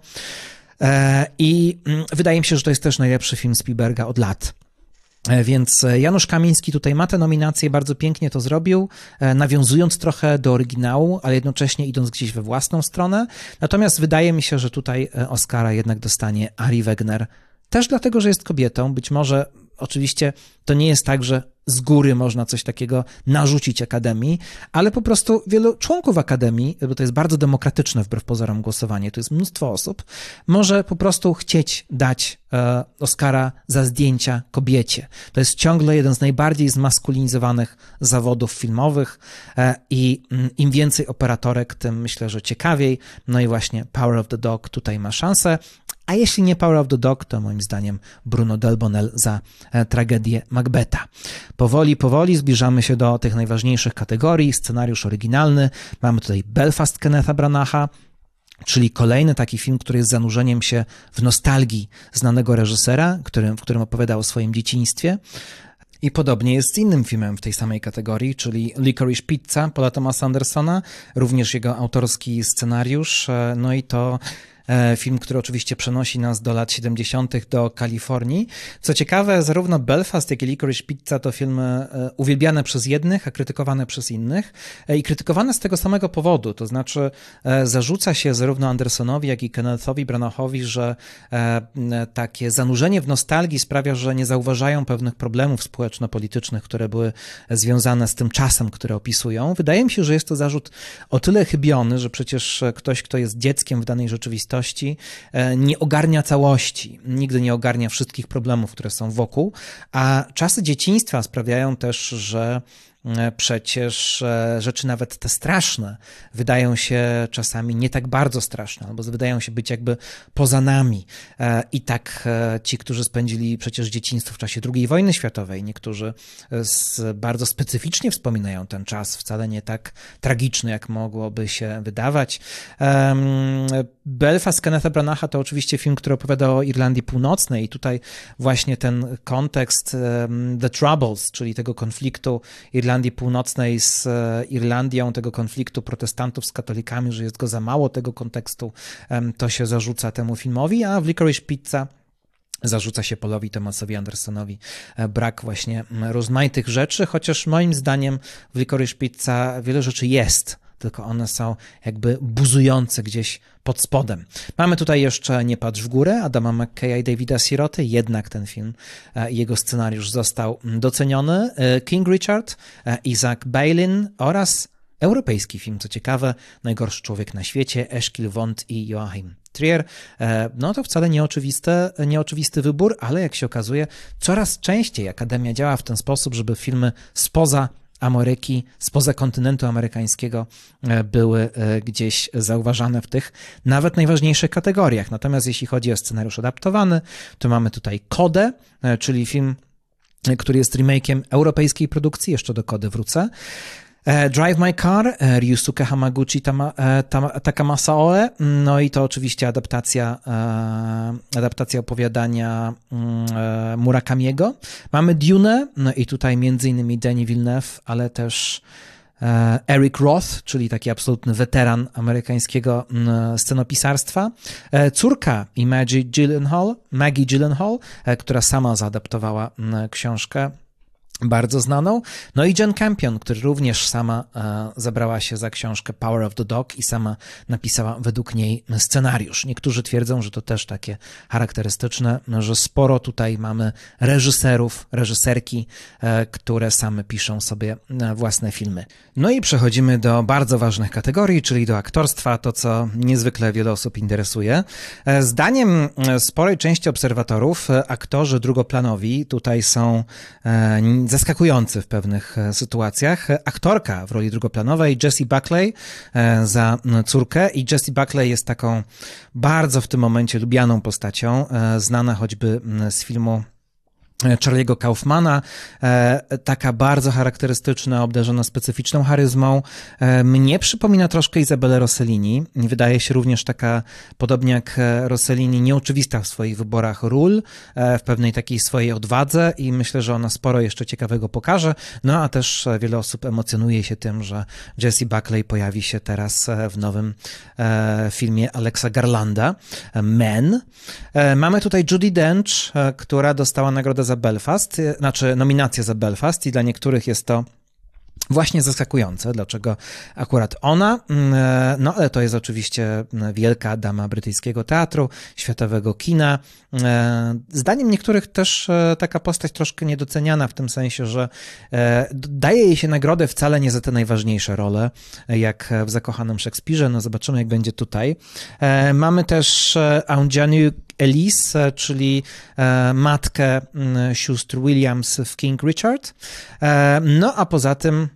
I wydaje mi się, że to jest też najlepszy film Spielberga od lat. Więc Janusz Kamiński tutaj ma tę nominację, bardzo pięknie to zrobił, nawiązując trochę do oryginału, ale jednocześnie idąc gdzieś we własną stronę. Natomiast wydaje mi się, że tutaj Oscara jednak dostanie Ari Wegner, też dlatego, że jest kobietą. Być może oczywiście to nie jest tak, że z góry można coś takiego narzucić Akademii, ale po prostu wielu członków Akademii, bo to jest bardzo demokratyczne wbrew pozorom głosowanie, to jest mnóstwo osób, może po prostu chcieć dać Oscara za zdjęcia kobiecie. To jest ciągle jeden z najbardziej zmaskulinizowanych zawodów filmowych i im więcej operatorek, tym myślę, że ciekawiej. No i właśnie Power of the Dog tutaj ma szansę. A jeśli nie Power of the Dog, to moim zdaniem Bruno Delbonnel za tragedię Macbetha. Powoli zbliżamy się do tych najważniejszych kategorii. Scenariusz oryginalny. Mamy tutaj Belfast Kennetha Branacha, czyli kolejny taki film, który jest zanurzeniem się w nostalgii znanego reżysera, w którym opowiadał o swoim dzieciństwie. I podobnie jest z innym filmem w tej samej kategorii, czyli Licorice Pizza Paula Thomasa Andersona, również jego autorski scenariusz. No i to film, który oczywiście przenosi nas do lat 70. do Kalifornii. Co ciekawe, zarówno Belfast, jak i Licorice Pizza to filmy uwielbiane przez jednych, a krytykowane przez innych. I krytykowane z tego samego powodu, to znaczy zarzuca się zarówno Andersonowi, jak i Kennethowi Branachowi, że takie zanurzenie w nostalgii sprawia, że nie zauważają pewnych problemów społeczno-politycznych, które były związane z tym czasem, które opisują. Wydaje mi się, że jest to zarzut o tyle chybiony, że przecież ktoś, kto jest dzieckiem w danej rzeczywistości, nie ogarnia całości, nigdy nie ogarnia wszystkich problemów, które są wokół, a czasy dzieciństwa sprawiają też, że przecież rzeczy nawet te straszne wydają się czasami nie tak bardzo straszne, albo wydają się być jakby poza nami. I tak ci, którzy spędzili przecież dzieciństwo w czasie II wojny światowej, niektórzy bardzo specyficznie wspominają ten czas, wcale nie tak tragiczny, jak mogłoby się wydawać. Belfast Kennetha Branacha to oczywiście film, który opowiada o Irlandii Północnej i tutaj właśnie ten kontekst The Troubles, czyli tego konfliktu Irlandii Północnej z Irlandią, tego konfliktu protestantów z katolikami, że jest go za mało, tego kontekstu, to się zarzuca temu filmowi, a w Licorice Pizza zarzuca się Paulowi Thomasowi Andersonowi brak właśnie rozmaitych rzeczy, chociaż moim zdaniem w Licorice Pizza wiele rzeczy jest, tylko one są jakby buzujące gdzieś pod spodem. Mamy tutaj jeszcze Nie patrz w górę Adama McKaya i Davida Siroty, jednak ten film i jego scenariusz został doceniony. King Richard, Isaac Bailin oraz europejski film, co ciekawe, Najgorszy człowiek na świecie, Eszkil Wond i Joachim Trier. No to wcale nieoczywisty wybór, ale jak się okazuje, coraz częściej Akademia działa w ten sposób, żeby filmy spoza Ameryki, spoza kontynentu amerykańskiego były gdzieś zauważane w tych nawet najważniejszych kategoriach. Natomiast jeśli chodzi o scenariusz adaptowany, to mamy tutaj Kodę, czyli film który jest remake'iem europejskiej produkcji, jeszcze do kody wrócę. Drive My Car, Ryusuke Hamaguchi Takamasaoe, no i to oczywiście adaptacja opowiadania Murakamiego. Mamy Dune, no i tutaj między innymi Denis Villeneuve, ale też Eric Roth, czyli taki absolutny weteran amerykańskiego scenopisarstwa. Córka i Maggie Gyllenhaal, która sama zaadaptowała książkę bardzo znaną. No i Jane Campion, która również sama zabrała się za książkę Power of the Dog i sama napisała według niej scenariusz. Niektórzy twierdzą, że to też takie charakterystyczne, że sporo tutaj mamy reżyserki, które same piszą sobie własne filmy. No i przechodzimy do bardzo ważnych kategorii, czyli do aktorstwa, to co niezwykle wiele osób interesuje. Zdaniem sporej części obserwatorów aktorzy drugoplanowi tutaj są zaskakujący w pewnych sytuacjach. Aktorka w roli drugoplanowej Jessie Buckley za córkę i Jessie Buckley jest taką bardzo w tym momencie lubianą postacią, znana choćby z filmu Charlie'ego Kaufmana, taka bardzo charakterystyczna, obdarzona specyficzną charyzmą. Mnie przypomina troszkę Izabelę Rossellini. Wydaje się również taka, podobnie jak Rossellini, nieoczywista w swoich wyborach ról, w pewnej takiej swojej odwadze i myślę, że ona sporo jeszcze ciekawego pokaże. No a też wiele osób emocjonuje się tym, że Jessie Buckley pojawi się teraz w nowym filmie Alexa Garlanda, Men. Mamy tutaj Judi Dench, która dostała nagrodę za Belfast, znaczy nominację za Belfast i dla niektórych jest to właśnie zaskakujące, dlaczego akurat ona, no ale to jest oczywiście wielka dama brytyjskiego teatru, światowego kina. Zdaniem niektórych też taka postać troszkę niedoceniana w tym sensie, że daje jej się nagrodę wcale nie za te najważniejsze role, jak w Zakochanym Szekspirze, no zobaczymy jak będzie tutaj. Mamy też Aunjanue Elise, czyli matkę sióstr Williams w King Richard. No a poza tym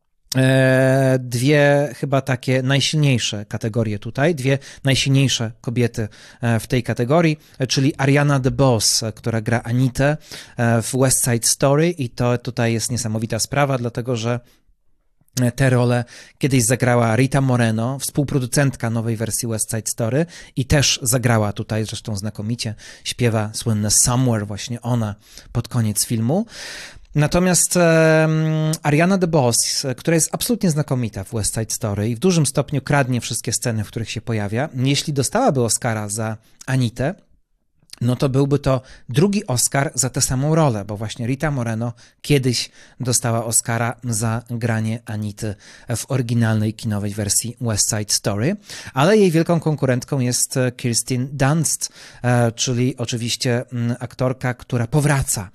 dwie chyba takie najsilniejsze kategorie tutaj, dwie najsilniejsze kobiety w tej kategorii, czyli Ariana DeBose, która gra Anitę w West Side Story i to tutaj jest niesamowita sprawa, dlatego że tę rolę kiedyś zagrała Rita Moreno, współproducentka nowej wersji West Side Story i też zagrała tutaj, zresztą znakomicie, śpiewa słynne Somewhere, właśnie ona pod koniec filmu. Natomiast Ariana DeBose, która jest absolutnie znakomita w West Side Story i w dużym stopniu kradnie wszystkie sceny, w których się pojawia, jeśli dostałaby Oscara za Anitę, no to byłby to drugi Oscar za tę samą rolę, bo właśnie Rita Moreno kiedyś dostała Oscara za granie Anity w oryginalnej kinowej wersji West Side Story, ale jej wielką konkurentką jest Kirsten Dunst, czyli oczywiście aktorka, która powraca,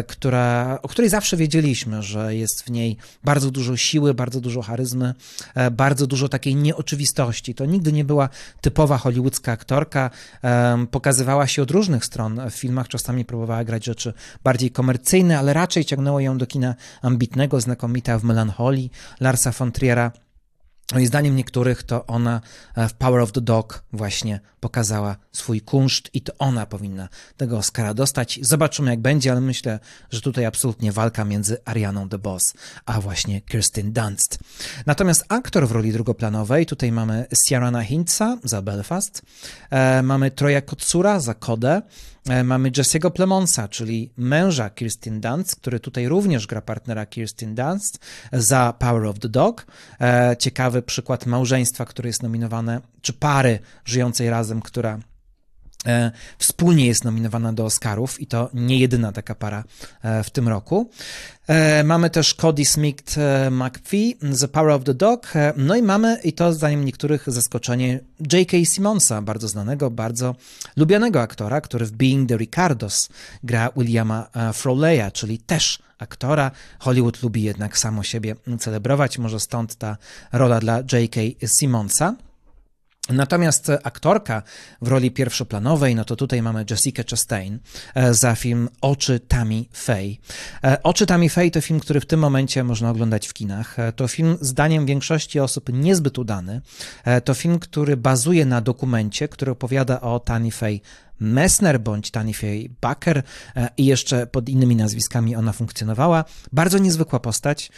o której zawsze wiedzieliśmy, że jest w niej bardzo dużo siły, bardzo dużo charyzmy, bardzo dużo takiej nieoczywistości. To nigdy nie była typowa hollywoodzka aktorka, pokazywała się od różnych stron w filmach, czasami próbowała grać rzeczy bardziej komercyjne, ale raczej ciągnęło ją do kina ambitnego, znakomita w Melancholii Larsa von Triera. No i zdaniem niektórych to ona w Power of the Dog właśnie pokazała swój kunszt i to ona powinna tego Oscara dostać. Zobaczymy jak będzie, ale myślę, że tutaj absolutnie walka między Arianą DeBose a właśnie Kirsten Dunst. Natomiast aktor w roli drugoplanowej, tutaj mamy Ciarana Hintz'a za Belfast, mamy Troya Kotsura za Kodę, mamy Jesse'ego Plemonsa, czyli męża Kirsten Dunst, który tutaj również gra partnera Kirsten Dunst za Power of the Dog. Ciekawy przykład małżeństwa, które jest nominowane, czy pary żyjącej razem, która wspólnie jest nominowana do Oscarów i to nie jedyna taka para w tym roku. Mamy też Cody Smith-McPhee, The Power of the Dog, no i mamy, i to zdaniem niektórych zaskoczenie, J.K. Simmonsa, bardzo znanego, bardzo lubianego aktora, który w Being the Ricardos gra Williama Frawleya, czyli też aktora. Hollywood lubi jednak samo siebie celebrować, może stąd ta rola dla J.K. Simmonsa. Natomiast aktorka w roli pierwszoplanowej, no to tutaj mamy Jessica Chastain za film Oczy Tammy Faye. Oczy Tammy Faye to film, który w tym momencie można oglądać w kinach. To film zdaniem większości osób niezbyt udany. To film, który bazuje na dokumencie, który opowiada o Tammy Faye Messner bądź Tammy Faye Bakker i jeszcze pod innymi nazwiskami ona funkcjonowała. Bardzo niezwykła postać,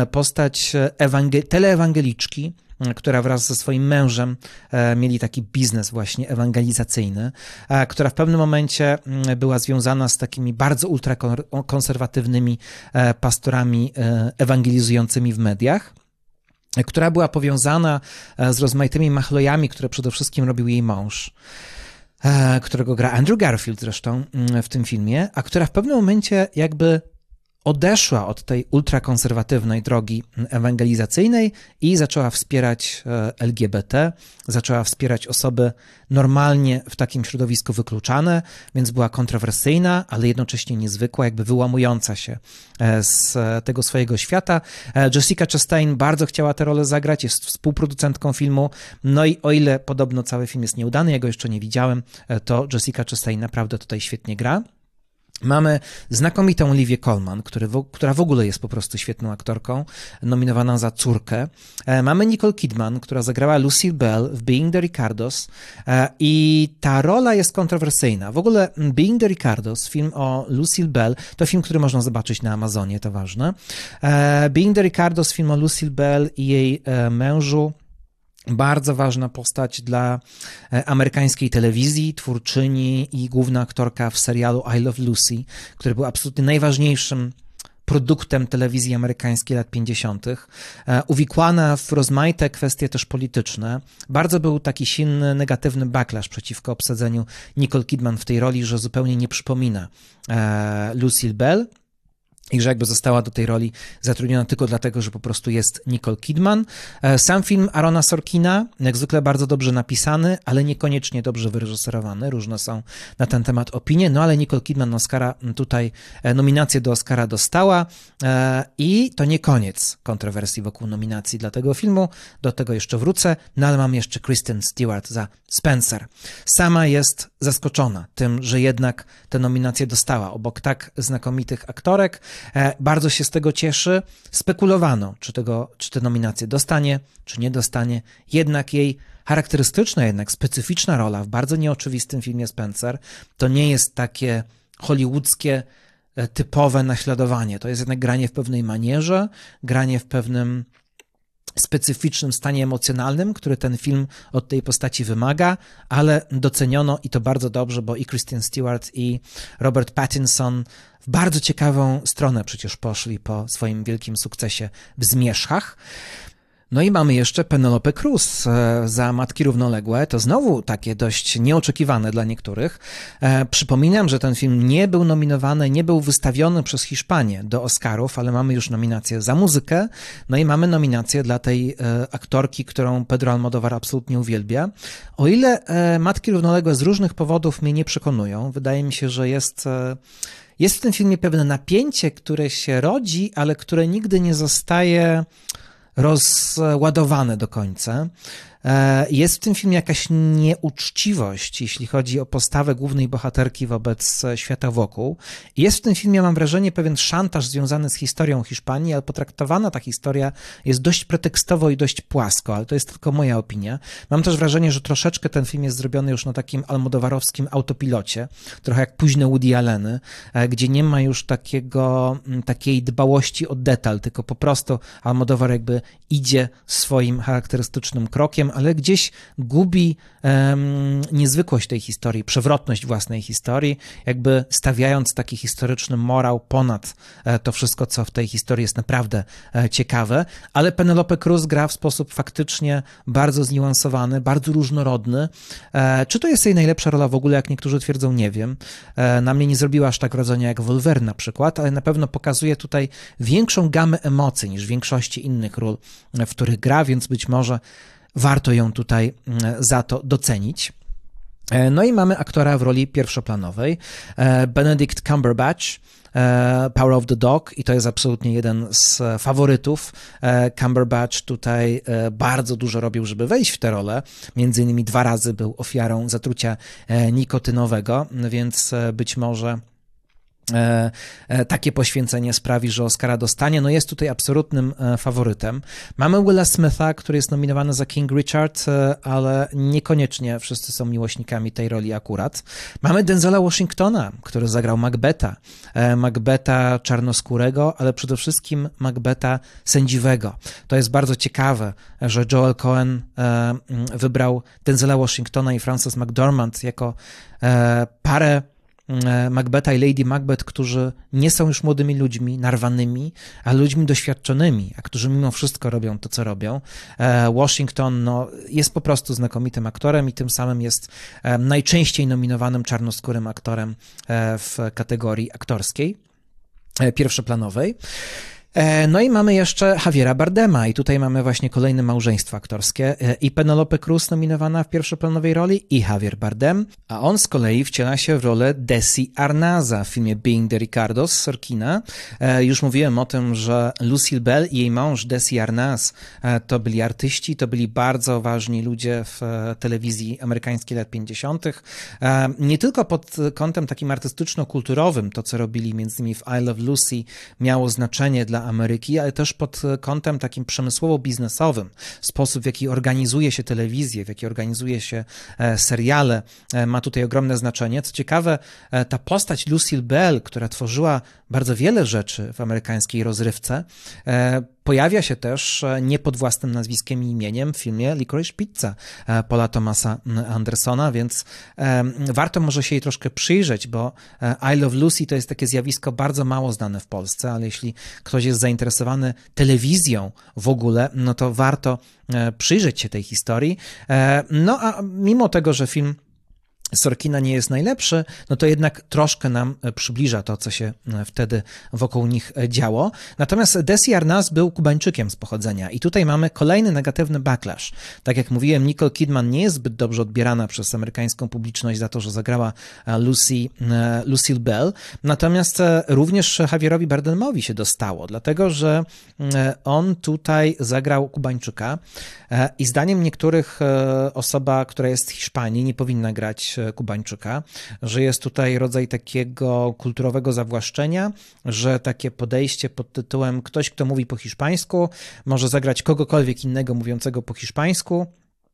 teleewangeliczki, która wraz ze swoim mężem mieli taki biznes właśnie ewangelizacyjny, która w pewnym momencie była związana z takimi bardzo ultrakonserwatywnymi pastorami ewangelizującymi w mediach, która była powiązana z rozmaitymi machlojami, które przede wszystkim robił jej mąż, którego gra Andrew Garfield zresztą w tym filmie, a która w pewnym momencie jakby odeszła od tej ultrakonserwatywnej drogi ewangelizacyjnej i zaczęła wspierać LGBT, zaczęła wspierać osoby normalnie w takim środowisku wykluczane, więc była kontrowersyjna, ale jednocześnie niezwykła, jakby wyłamująca się z tego swojego świata. Jessica Chastain bardzo chciała tę rolę zagrać, jest współproducentką filmu, no i o ile podobno cały film jest nieudany, ja go jeszcze nie widziałem, to Jessica Chastain naprawdę tutaj świetnie gra. Mamy znakomitą Olivię Colman, która w ogóle jest po prostu świetną aktorką, nominowana za córkę. Mamy Nicole Kidman, która zagrała Lucille Bell w Being the Ricardos i ta rola jest kontrowersyjna. W ogóle Being the Ricardos, film o Lucille Bell, to film, który można zobaczyć na Amazonie, to ważne. Being the Ricardos, film o Lucille Bell i jej mężu. Bardzo ważna postać dla amerykańskiej telewizji, twórczyni i główna aktorka w serialu I Love Lucy, który był absolutnie najważniejszym produktem telewizji amerykańskiej lat 50., uwikłana w rozmaite kwestie też polityczne. Bardzo był taki silny, negatywny backlash przeciwko obsadzeniu Nicole Kidman w tej roli, że zupełnie nie przypomina Lucille Bell. I że jakby została do tej roli zatrudniona tylko dlatego, że po prostu jest Nicole Kidman. Sam film Arona Sorkina, jak zwykle bardzo dobrze napisany, ale niekoniecznie dobrze wyreżyserowany. Różne są na ten temat opinie, no ale Nicole Kidman Oscara tutaj nominację do Oscara dostała i to nie koniec kontrowersji wokół nominacji dla tego filmu. Do tego jeszcze wrócę, no ale mam jeszcze Kristen Stewart za Spencer. Sama jest zaskoczona tym, że jednak tę nominację dostała obok tak znakomitych aktorek. Bardzo się z tego cieszy. Spekulowano, czy tę nominację dostanie, czy nie dostanie. Jednak jej charakterystyczna, jednak specyficzna rola w bardzo nieoczywistym filmie Spencer to nie jest takie hollywoodzkie, typowe naśladowanie. To jest jednak granie w pewnej manierze, granie w pewnym specyficznym stanie emocjonalnym, który ten film od tej postaci wymaga, ale doceniono i to bardzo dobrze, bo i Kristen Stewart i Robert Pattinson w bardzo ciekawą stronę przecież poszli po swoim wielkim sukcesie w Zmierzchach. No i mamy jeszcze Penelope Cruz za Matki Równoległe. To znowu takie dość nieoczekiwane dla niektórych. Przypominam, że ten film nie był nominowany, nie był wystawiony przez Hiszpanię do Oscarów, ale mamy już nominację za muzykę. No i mamy nominację dla tej aktorki, którą Pedro Almodóvar absolutnie uwielbia. O ile Matki Równoległe z różnych powodów mnie nie przekonują, wydaje mi się, że jest w tym filmie pewne napięcie, które się rodzi, ale które nigdy nie zostaje rozładowane do końca. Jest w tym filmie jakaś nieuczciwość, jeśli chodzi o postawę głównej bohaterki wobec świata wokół. Jest w tym filmie, mam wrażenie, pewien szantaż związany z historią Hiszpanii, ale potraktowana ta historia jest dość pretekstowo i dość płasko, ale to jest tylko moja opinia. Mam też wrażenie, że troszeczkę ten film jest zrobiony już na takim almodowarowskim autopilocie, trochę jak późne Woody Alleny, gdzie nie ma już takiej dbałości o detal, tylko po prostu Almodóvar jakby idzie swoim charakterystycznym krokiem, ale gdzieś gubi niezwykłość tej historii, przewrotność własnej historii, jakby stawiając taki historyczny morał ponad to wszystko, co w tej historii jest naprawdę ciekawe, ale Penelope Cruz gra w sposób faktycznie bardzo zniuansowany, bardzo różnorodny. Czy to jest jej najlepsza rola w ogóle, jak niektórzy twierdzą, nie wiem. Na mnie nie zrobiła aż tak wrażenia jak Wolverine na przykład, ale na pewno pokazuje tutaj większą gamę emocji niż w większości innych ról, w których gra, więc być może warto ją tutaj za to docenić. No i mamy aktora w roli pierwszoplanowej, Benedict Cumberbatch, Power of the Dog, i to jest absolutnie jeden z faworytów. Cumberbatch tutaj bardzo dużo robił, żeby wejść w tę rolę. Między innymi 2 razy był ofiarą zatrucia nikotynowego, więc być może takie poświęcenie sprawi, że Oscara dostanie. No jest tutaj absolutnym faworytem. Mamy Willa Smitha, który jest nominowany za King Richard, ale niekoniecznie wszyscy są miłośnikami tej roli akurat. Mamy Denzela Washingtona, który zagrał Macbetha. Macbetha czarnoskórego, ale przede wszystkim Macbetha sędziwego. To jest bardzo ciekawe, że Joel Cohen wybrał Denzela Washingtona i Frances McDormand jako parę Macbetha i Lady Macbeth, którzy nie są już młodymi ludźmi, narwanymi, ale ludźmi doświadczonymi, a którzy mimo wszystko robią to, co robią. Washington jest po prostu znakomitym aktorem i tym samym jest najczęściej nominowanym czarnoskórym aktorem w kategorii aktorskiej, pierwszoplanowej. No i mamy jeszcze Javiera Bardema i tutaj mamy właśnie kolejne małżeństwo aktorskie i Penelope Cruz nominowana w pierwszoplanowej roli i Javier Bardem, a on z kolei wciela się w rolę Desi Arnaza w filmie Being the Ricardos z Sorkina. Już mówiłem o tym, że Lucille Bell i jej mąż Desi Arnaz to byli artyści, to byli bardzo ważni ludzie w telewizji amerykańskiej lat 50. Nie tylko pod kątem takim artystyczno-kulturowym, to co robili między innymi w I Love Lucy miało znaczenie dla Ameryki, ale też pod kątem takim przemysłowo-biznesowym. Sposób, w jaki organizuje się telewizję, w jaki organizuje się seriale, ma tutaj ogromne znaczenie. Co ciekawe, ta postać Lucille Bell, która tworzyła bardzo wiele rzeczy w amerykańskiej rozrywce, pojawia się też nie pod własnym nazwiskiem i imieniem w filmie Licorice Pizza Paula Thomasa Andersona, więc warto może się jej troszkę przyjrzeć, bo I Love Lucy to jest takie zjawisko bardzo mało znane w Polsce, ale jeśli ktoś jest zainteresowany telewizją w ogóle, no to warto przyjrzeć się tej historii. No a mimo tego, że film Sorkina nie jest najlepszy, no to jednak troszkę nam przybliża to, co się wtedy wokół nich działo. Natomiast Desi Arnaz był Kubańczykiem z pochodzenia i tutaj mamy kolejny negatywny backlash. Tak jak mówiłem, Nicole Kidman nie jest zbyt dobrze odbierana przez amerykańską publiczność za to, że zagrała Lucille Bell, natomiast również Javierowi Bardemowi się dostało, dlatego że on tutaj zagrał Kubańczyka i zdaniem niektórych osoba, która jest z Hiszpanii, nie powinna grać Kubańczyka, że jest tutaj rodzaj takiego kulturowego zawłaszczenia, że takie podejście pod tytułem ktoś, kto mówi po hiszpańsku, może zagrać kogokolwiek innego mówiącego po hiszpańsku.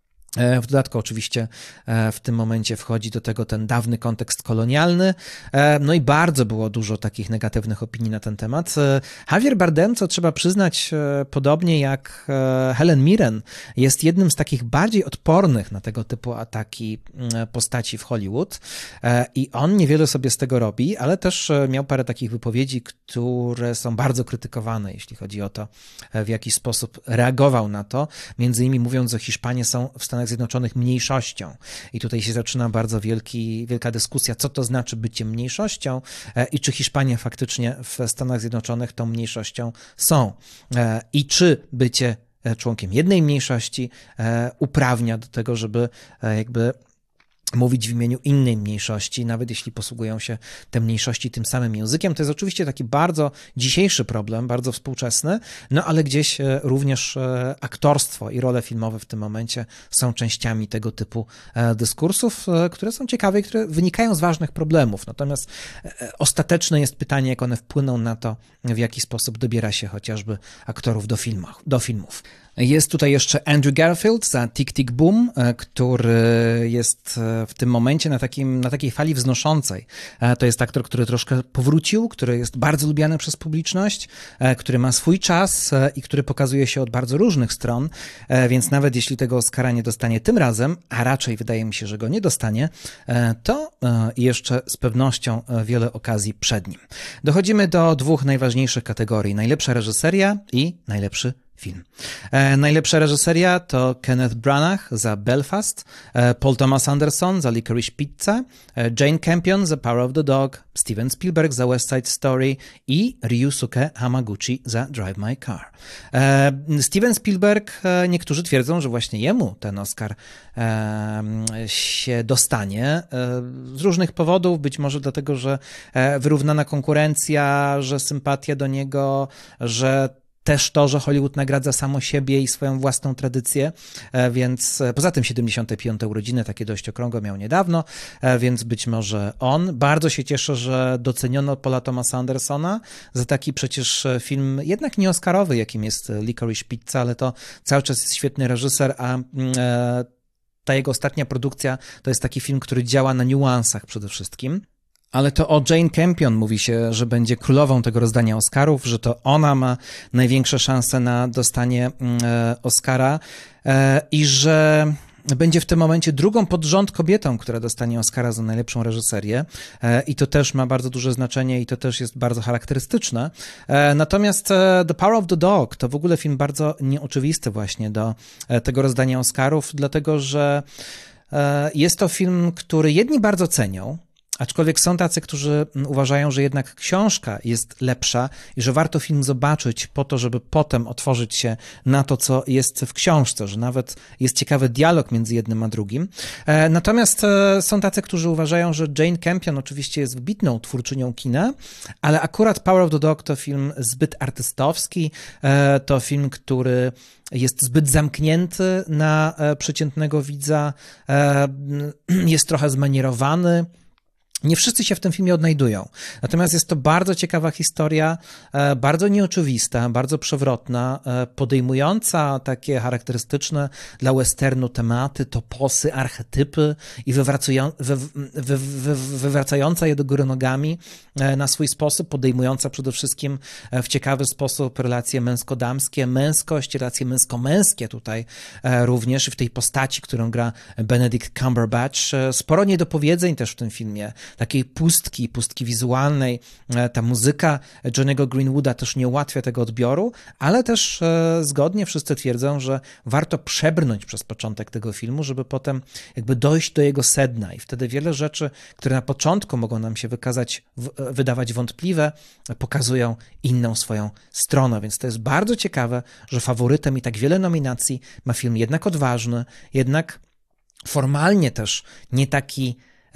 W dodatku oczywiście w tym momencie wchodzi do tego ten dawny kontekst kolonialny, no i bardzo było dużo takich negatywnych opinii na ten temat. Javier Bardem, co trzeba przyznać, podobnie jak Helen Mirren, jest jednym z takich bardziej odpornych na tego typu ataki postaci w Hollywood i on niewiele sobie z tego robi, ale też miał parę takich wypowiedzi, które są bardzo krytykowane, jeśli chodzi o to, w jaki sposób reagował na to, między innymi mówiąc, że Hiszpanie są w Stanach Zjednoczonych mniejszością. I tutaj się zaczyna bardzo wielka dyskusja, co to znaczy bycie mniejszością i czy Hiszpanie faktycznie w Stanach Zjednoczonych tą mniejszością są. I czy bycie członkiem jednej mniejszości uprawnia do tego, żeby jakby mówić w imieniu innej mniejszości, nawet jeśli posługują się te mniejszości tym samym językiem. To jest oczywiście taki bardzo dzisiejszy problem, bardzo współczesny, no ale gdzieś również aktorstwo i role filmowe w tym momencie są częściami tego typu dyskursów, które są ciekawe i które wynikają z ważnych problemów. Natomiast ostateczne jest pytanie, jak one wpłyną na to, w jaki sposób dobiera się chociażby aktorów do filmów. Jest tutaj jeszcze Andrew Garfield za Tick, Tick, Boom, który jest w tym momencie na takiej fali wznoszącej. To jest aktor, który troszkę powrócił, który jest bardzo lubiany przez publiczność, który ma swój czas i który pokazuje się od bardzo różnych stron, więc nawet jeśli tego Oscara nie dostanie tym razem, a raczej wydaje mi się, że go nie dostanie, to jeszcze z pewnością wiele okazji przed nim. Dochodzimy do dwóch najważniejszych kategorii. Najlepsza reżyseria i najlepszy film. Najlepsza reżyseria to Kenneth Branagh za Belfast, Paul Thomas Anderson za Licorice Pizza, Jane Campion za Power of the Dog, Steven Spielberg za West Side Story i Ryusuke Hamaguchi za Drive My Car. Steven Spielberg, niektórzy twierdzą, że właśnie jemu ten Oscar się dostanie z różnych powodów, być może dlatego, że wyrównana konkurencja, że sympatia do niego, że też to, że Hollywood nagradza samo siebie i swoją własną tradycję, więc poza tym 75. urodziny, takie dość okrągłe miał niedawno, więc być może on. Bardzo się cieszę, że doceniono Paula Thomasa Andersona za taki przecież film jednak nie oscarowy, jakim jest Licorice Pizza, ale to cały czas jest świetny reżyser, a ta jego ostatnia produkcja to jest taki film, który działa na niuansach przede wszystkim. Ale to o Jane Campion mówi się, że będzie królową tego rozdania Oscarów, że to ona ma największe szanse na dostanie Oscara i że będzie w tym momencie drugą pod rząd kobietą, która dostanie Oscara za najlepszą reżyserię i to też ma bardzo duże znaczenie i to też jest bardzo charakterystyczne. Natomiast The Power of the Dog to w ogóle film bardzo nieoczywisty właśnie do tego rozdania Oscarów, dlatego że jest to film, który jedni bardzo cenią, aczkolwiek są tacy, którzy uważają, że jednak książka jest lepsza i że warto film zobaczyć po to, żeby potem otworzyć się na to, co jest w książce, że nawet jest ciekawy dialog między jednym a drugim. Natomiast są tacy, którzy uważają, że Jane Campion oczywiście jest wybitną twórczynią kina, ale akurat Power of the Dog to film zbyt artystowski, to film, który jest zbyt zamknięty na przeciętnego widza, jest trochę zmanierowany. Nie wszyscy się w tym filmie odnajdują. Natomiast jest to bardzo ciekawa historia, bardzo nieoczywista, bardzo przewrotna, podejmująca takie charakterystyczne dla westernu tematy, toposy, archetypy i wywracająca je do góry nogami na swój sposób, podejmująca przede wszystkim w ciekawy sposób relacje męsko-damskie, męskość, relacje męsko-męskie tutaj również w tej postaci, którą gra Benedict Cumberbatch. Sporo niedopowiedzeń też w tym filmie, takiej pustki wizualnej. Ta muzyka Johnny'ego Greenwooda też nie ułatwia tego odbioru, ale też zgodnie wszyscy twierdzą, że warto przebrnąć przez początek tego filmu, żeby potem jakby dojść do jego sedna i wtedy wiele rzeczy, które na początku mogą nam się wydawać wątpliwe, pokazują inną swoją stronę, więc to jest bardzo ciekawe, że faworytem i tak wiele nominacji ma film jednak odważny, jednak formalnie też nie taki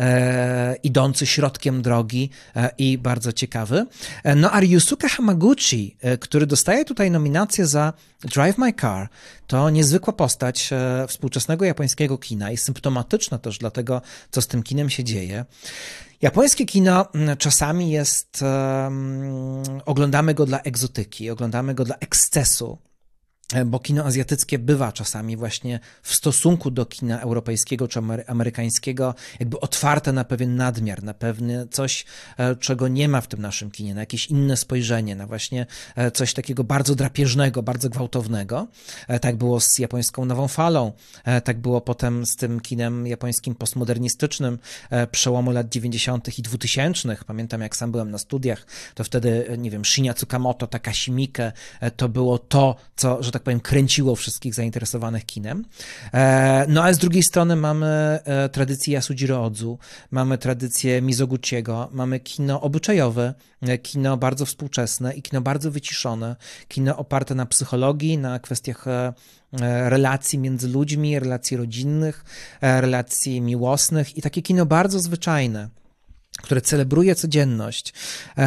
idący środkiem drogi i bardzo ciekawy. No a Ryusuke Hamaguchi, który dostaje tutaj nominację za Drive My Car, to niezwykła postać współczesnego japońskiego kina i symptomatyczna też dla tego, co z tym kinem się dzieje. Japońskie kino czasami jest, oglądamy go dla egzotyki, oglądamy go dla ekscesu, bo kino azjatyckie bywa czasami właśnie w stosunku do kina europejskiego czy amerykańskiego jakby otwarte na pewien nadmiar, na pewne coś, czego nie ma w tym naszym kinie, na jakieś inne spojrzenie, na właśnie coś takiego bardzo drapieżnego, bardzo gwałtownego. Tak było z japońską nową falą, tak było potem z tym kinem japońskim postmodernistycznym przełomu lat 90. i 2000. Pamiętam, jak sam byłem na studiach, to wtedy, nie wiem, Shinya Tsukamoto, Takashi Miike, to było to, co, że tak powiem, kręciło wszystkich zainteresowanych kinem. No ale z drugiej strony mamy tradycję Yasujiro Odzu, mamy tradycję Mizoguchiego, mamy kino obyczajowe, kino bardzo współczesne i kino bardzo wyciszone, kino oparte na psychologii, na kwestiach relacji między ludźmi, relacji rodzinnych, relacji miłosnych i takie kino bardzo zwyczajne, które celebruje codzienność.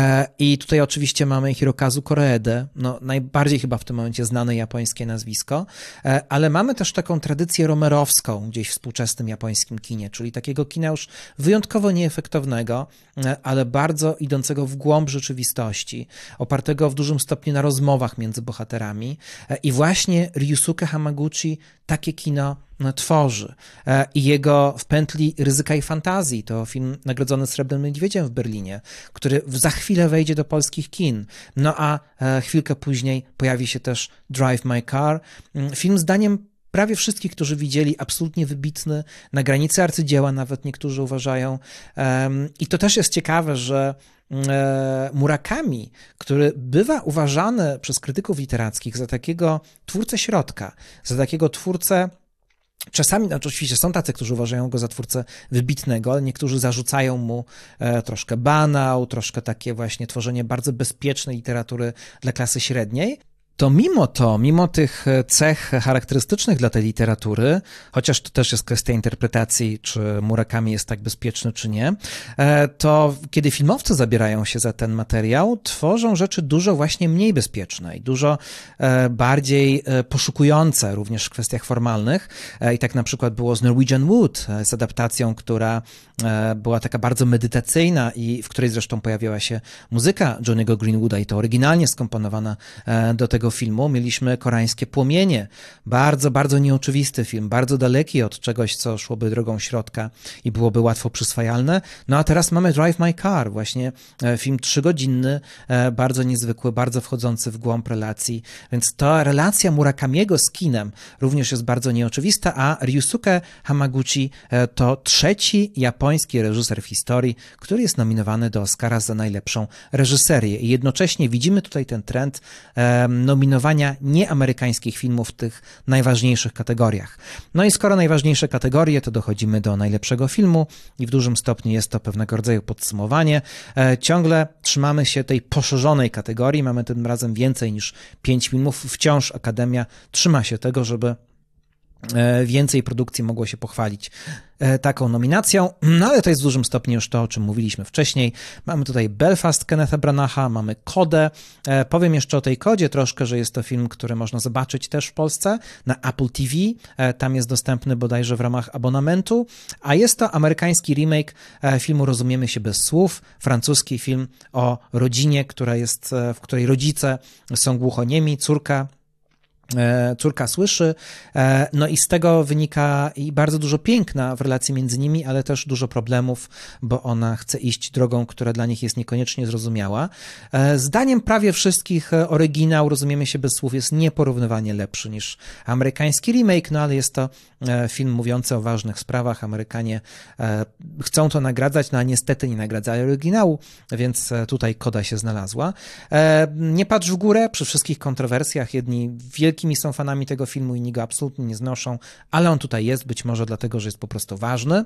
I tutaj oczywiście mamy Hirokazu Koreedę, no najbardziej chyba w tym momencie znane japońskie nazwisko, ale mamy też taką tradycję romerowską gdzieś w współczesnym japońskim kinie, czyli takiego kina już wyjątkowo nieefektownego, ale bardzo idącego w głąb rzeczywistości, opartego w dużym stopniu na rozmowach między bohaterami. I właśnie Ryusuke Hamaguchi takie kino tworzy. I jego W pętli ryzyka i fantazji to film nagrodzony Srebrnym Niedźwiedziem w Berlinie, który za chwilę wejdzie do polskich kin. No a chwilkę później pojawi się też Drive My Car. Film zdaniem prawie wszystkich, którzy widzieli, absolutnie wybitny, na granicy arcydzieła nawet niektórzy uważają. I to też jest ciekawe, że Murakami, który bywa uważany przez krytyków literackich za takiego twórcę środka, za takiego twórcę. Czasami, oczywiście są tacy, którzy uważają go za twórcę wybitnego, ale niektórzy zarzucają mu troszkę banał, troszkę takie właśnie tworzenie bardzo bezpiecznej literatury dla klasy średniej. to mimo tych cech charakterystycznych dla tej literatury, chociaż to też jest kwestia interpretacji, czy Murakami jest tak bezpieczny, czy nie, to kiedy filmowcy zabierają się za ten materiał, tworzą rzeczy dużo właśnie mniej bezpieczne i dużo bardziej poszukujące, również w kwestiach formalnych. I tak na przykład było z Norwegian Wood, z adaptacją, która była taka bardzo medytacyjna i w której zresztą pojawiała się muzyka Johnny'ego Greenwooda i to oryginalnie skomponowana do tego filmu. Mieliśmy Koreańskie płomienie, bardzo, bardzo nieoczywisty film, bardzo daleki od czegoś, co szłoby drogą środka i byłoby łatwo przyswajalne. No a teraz mamy Drive My Car, właśnie film 3-godzinny, bardzo niezwykły, bardzo wchodzący w głąb relacji, więc ta relacja Murakamiego z kinem również jest bardzo nieoczywista, a Ryusuke Hamaguchi to trzeci japoński reżyser w historii, który jest nominowany do Oscara za najlepszą reżyserię. I jednocześnie widzimy tutaj ten trend nominowania nieamerykańskich filmów w tych najważniejszych kategoriach. No i skoro najważniejsze kategorie, to dochodzimy do najlepszego filmu i w dużym stopniu jest to pewnego rodzaju podsumowanie. Ciągle trzymamy się tej poszerzonej kategorii, mamy tym razem więcej niż 5 filmów. Wciąż Akademia trzyma się tego, żeby więcej produkcji mogło się pochwalić taką nominacją, no ale to jest w dużym stopniu już to, o czym mówiliśmy wcześniej. Mamy tutaj Belfast Kennetha Branacha, mamy Kodę. Powiem jeszcze o tej Kodzie troszkę, że jest to film, który można zobaczyć też w Polsce na Apple TV. Tam jest dostępny bodajże w ramach abonamentu, a jest to amerykański remake filmu Rozumiemy się bez słów, francuski film o rodzinie, w której rodzice są głuchoniemi, córka słyszy, no i z tego wynika i bardzo dużo piękna w relacji między nimi, ale też dużo problemów, bo ona chce iść drogą, która dla nich jest niekoniecznie zrozumiała. Zdaniem prawie wszystkich oryginał Rozumiemy się bez słów jest nieporównywalnie lepszy niż amerykański remake, no ale jest to film mówiący o ważnych sprawach. Amerykanie chcą to nagradzać, no a niestety nie nagradzają oryginału, więc tutaj Koda się znalazła. Nie patrz w górę przy wszystkich kontrowersjach, jedni wielkimi są fanami tego filmu, inni go absolutnie nie znoszą, ale on tutaj jest, być może dlatego, że jest po prostu ważny.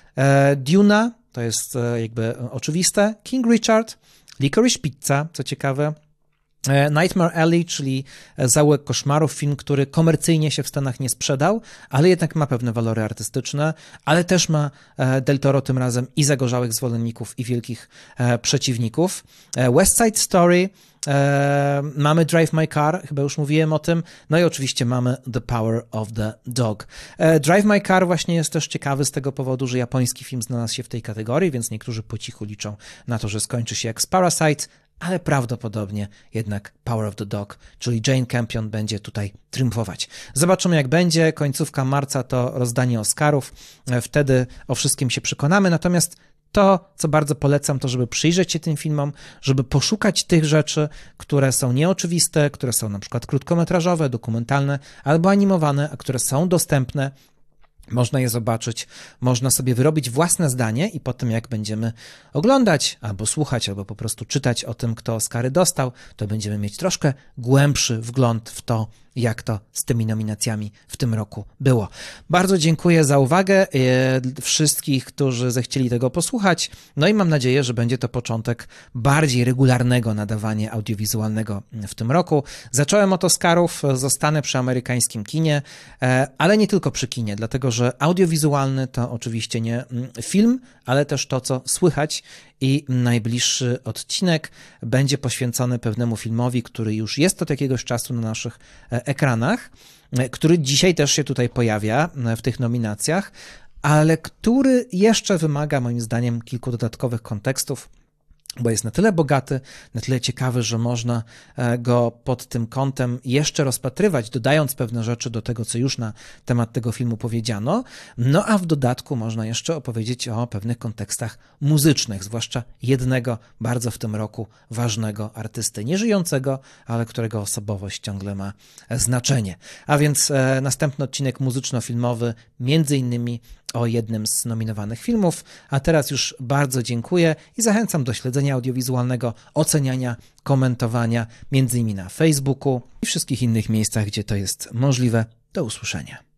Duna, to jest jakby oczywiste. King Richard, Licorice Pizza, co ciekawe. Nightmare Alley, czyli Zaułek koszmarów, film, który komercyjnie się w Stanach nie sprzedał, ale jednak ma pewne walory artystyczne, ale też ma Del Toro tym razem i zagorzałych zwolenników, i wielkich przeciwników. West Side Story, mamy Drive My Car, chyba już mówiłem o tym, no i oczywiście mamy The Power of the Dog. Drive My Car właśnie jest też ciekawy z tego powodu, że japoński film znalazł się w tej kategorii, więc niektórzy po cichu liczą na to, że skończy się jak z Parasite, ale prawdopodobnie jednak Power of the Dog, czyli Jane Campion, będzie tutaj triumfować. Zobaczymy, jak będzie. Końcówka marca to rozdanie Oscarów. Wtedy o wszystkim się przekonamy. Natomiast to, co bardzo polecam, to żeby przyjrzeć się tym filmom, żeby poszukać tych rzeczy, które są nieoczywiste, które są na przykład krótkometrażowe, dokumentalne albo animowane, a które są dostępne. Można je zobaczyć, można sobie wyrobić własne zdanie i potem jak będziemy oglądać, albo słuchać, albo po prostu czytać o tym, kto Oscary dostał, to będziemy mieć troszkę głębszy wgląd w to, jak to z tymi nominacjami w tym roku było. Bardzo dziękuję za uwagę wszystkich, którzy zechcieli tego posłuchać, no i mam nadzieję, że będzie to początek bardziej regularnego nadawania audiowizualnego w tym roku. Zacząłem od Oscarów, zostanę przy amerykańskim kinie, ale nie tylko przy kinie, dlatego że audiowizualny to oczywiście nie film, ale też to, co słychać i najbliższy odcinek będzie poświęcony pewnemu filmowi, który już jest od jakiegoś czasu na naszych ekranach, który dzisiaj też się tutaj pojawia w tych nominacjach, ale który jeszcze wymaga moim zdaniem kilku dodatkowych kontekstów, bo jest na tyle bogaty, na tyle ciekawy, że można go pod tym kątem jeszcze rozpatrywać, dodając pewne rzeczy do tego, co już na temat tego filmu powiedziano. No a w dodatku można jeszcze opowiedzieć o pewnych kontekstach muzycznych, zwłaszcza jednego bardzo w tym roku ważnego artysty, nieżyjącego, ale którego osobowość ciągle ma znaczenie. A więc następny odcinek muzyczno-filmowy, między innymi o jednym z nominowanych filmów, a teraz już bardzo dziękuję i zachęcam do śledzenia audiowizualnego, oceniania, komentowania, między innymi na Facebooku i wszystkich innych miejscach, gdzie to jest możliwe. Do usłyszenia.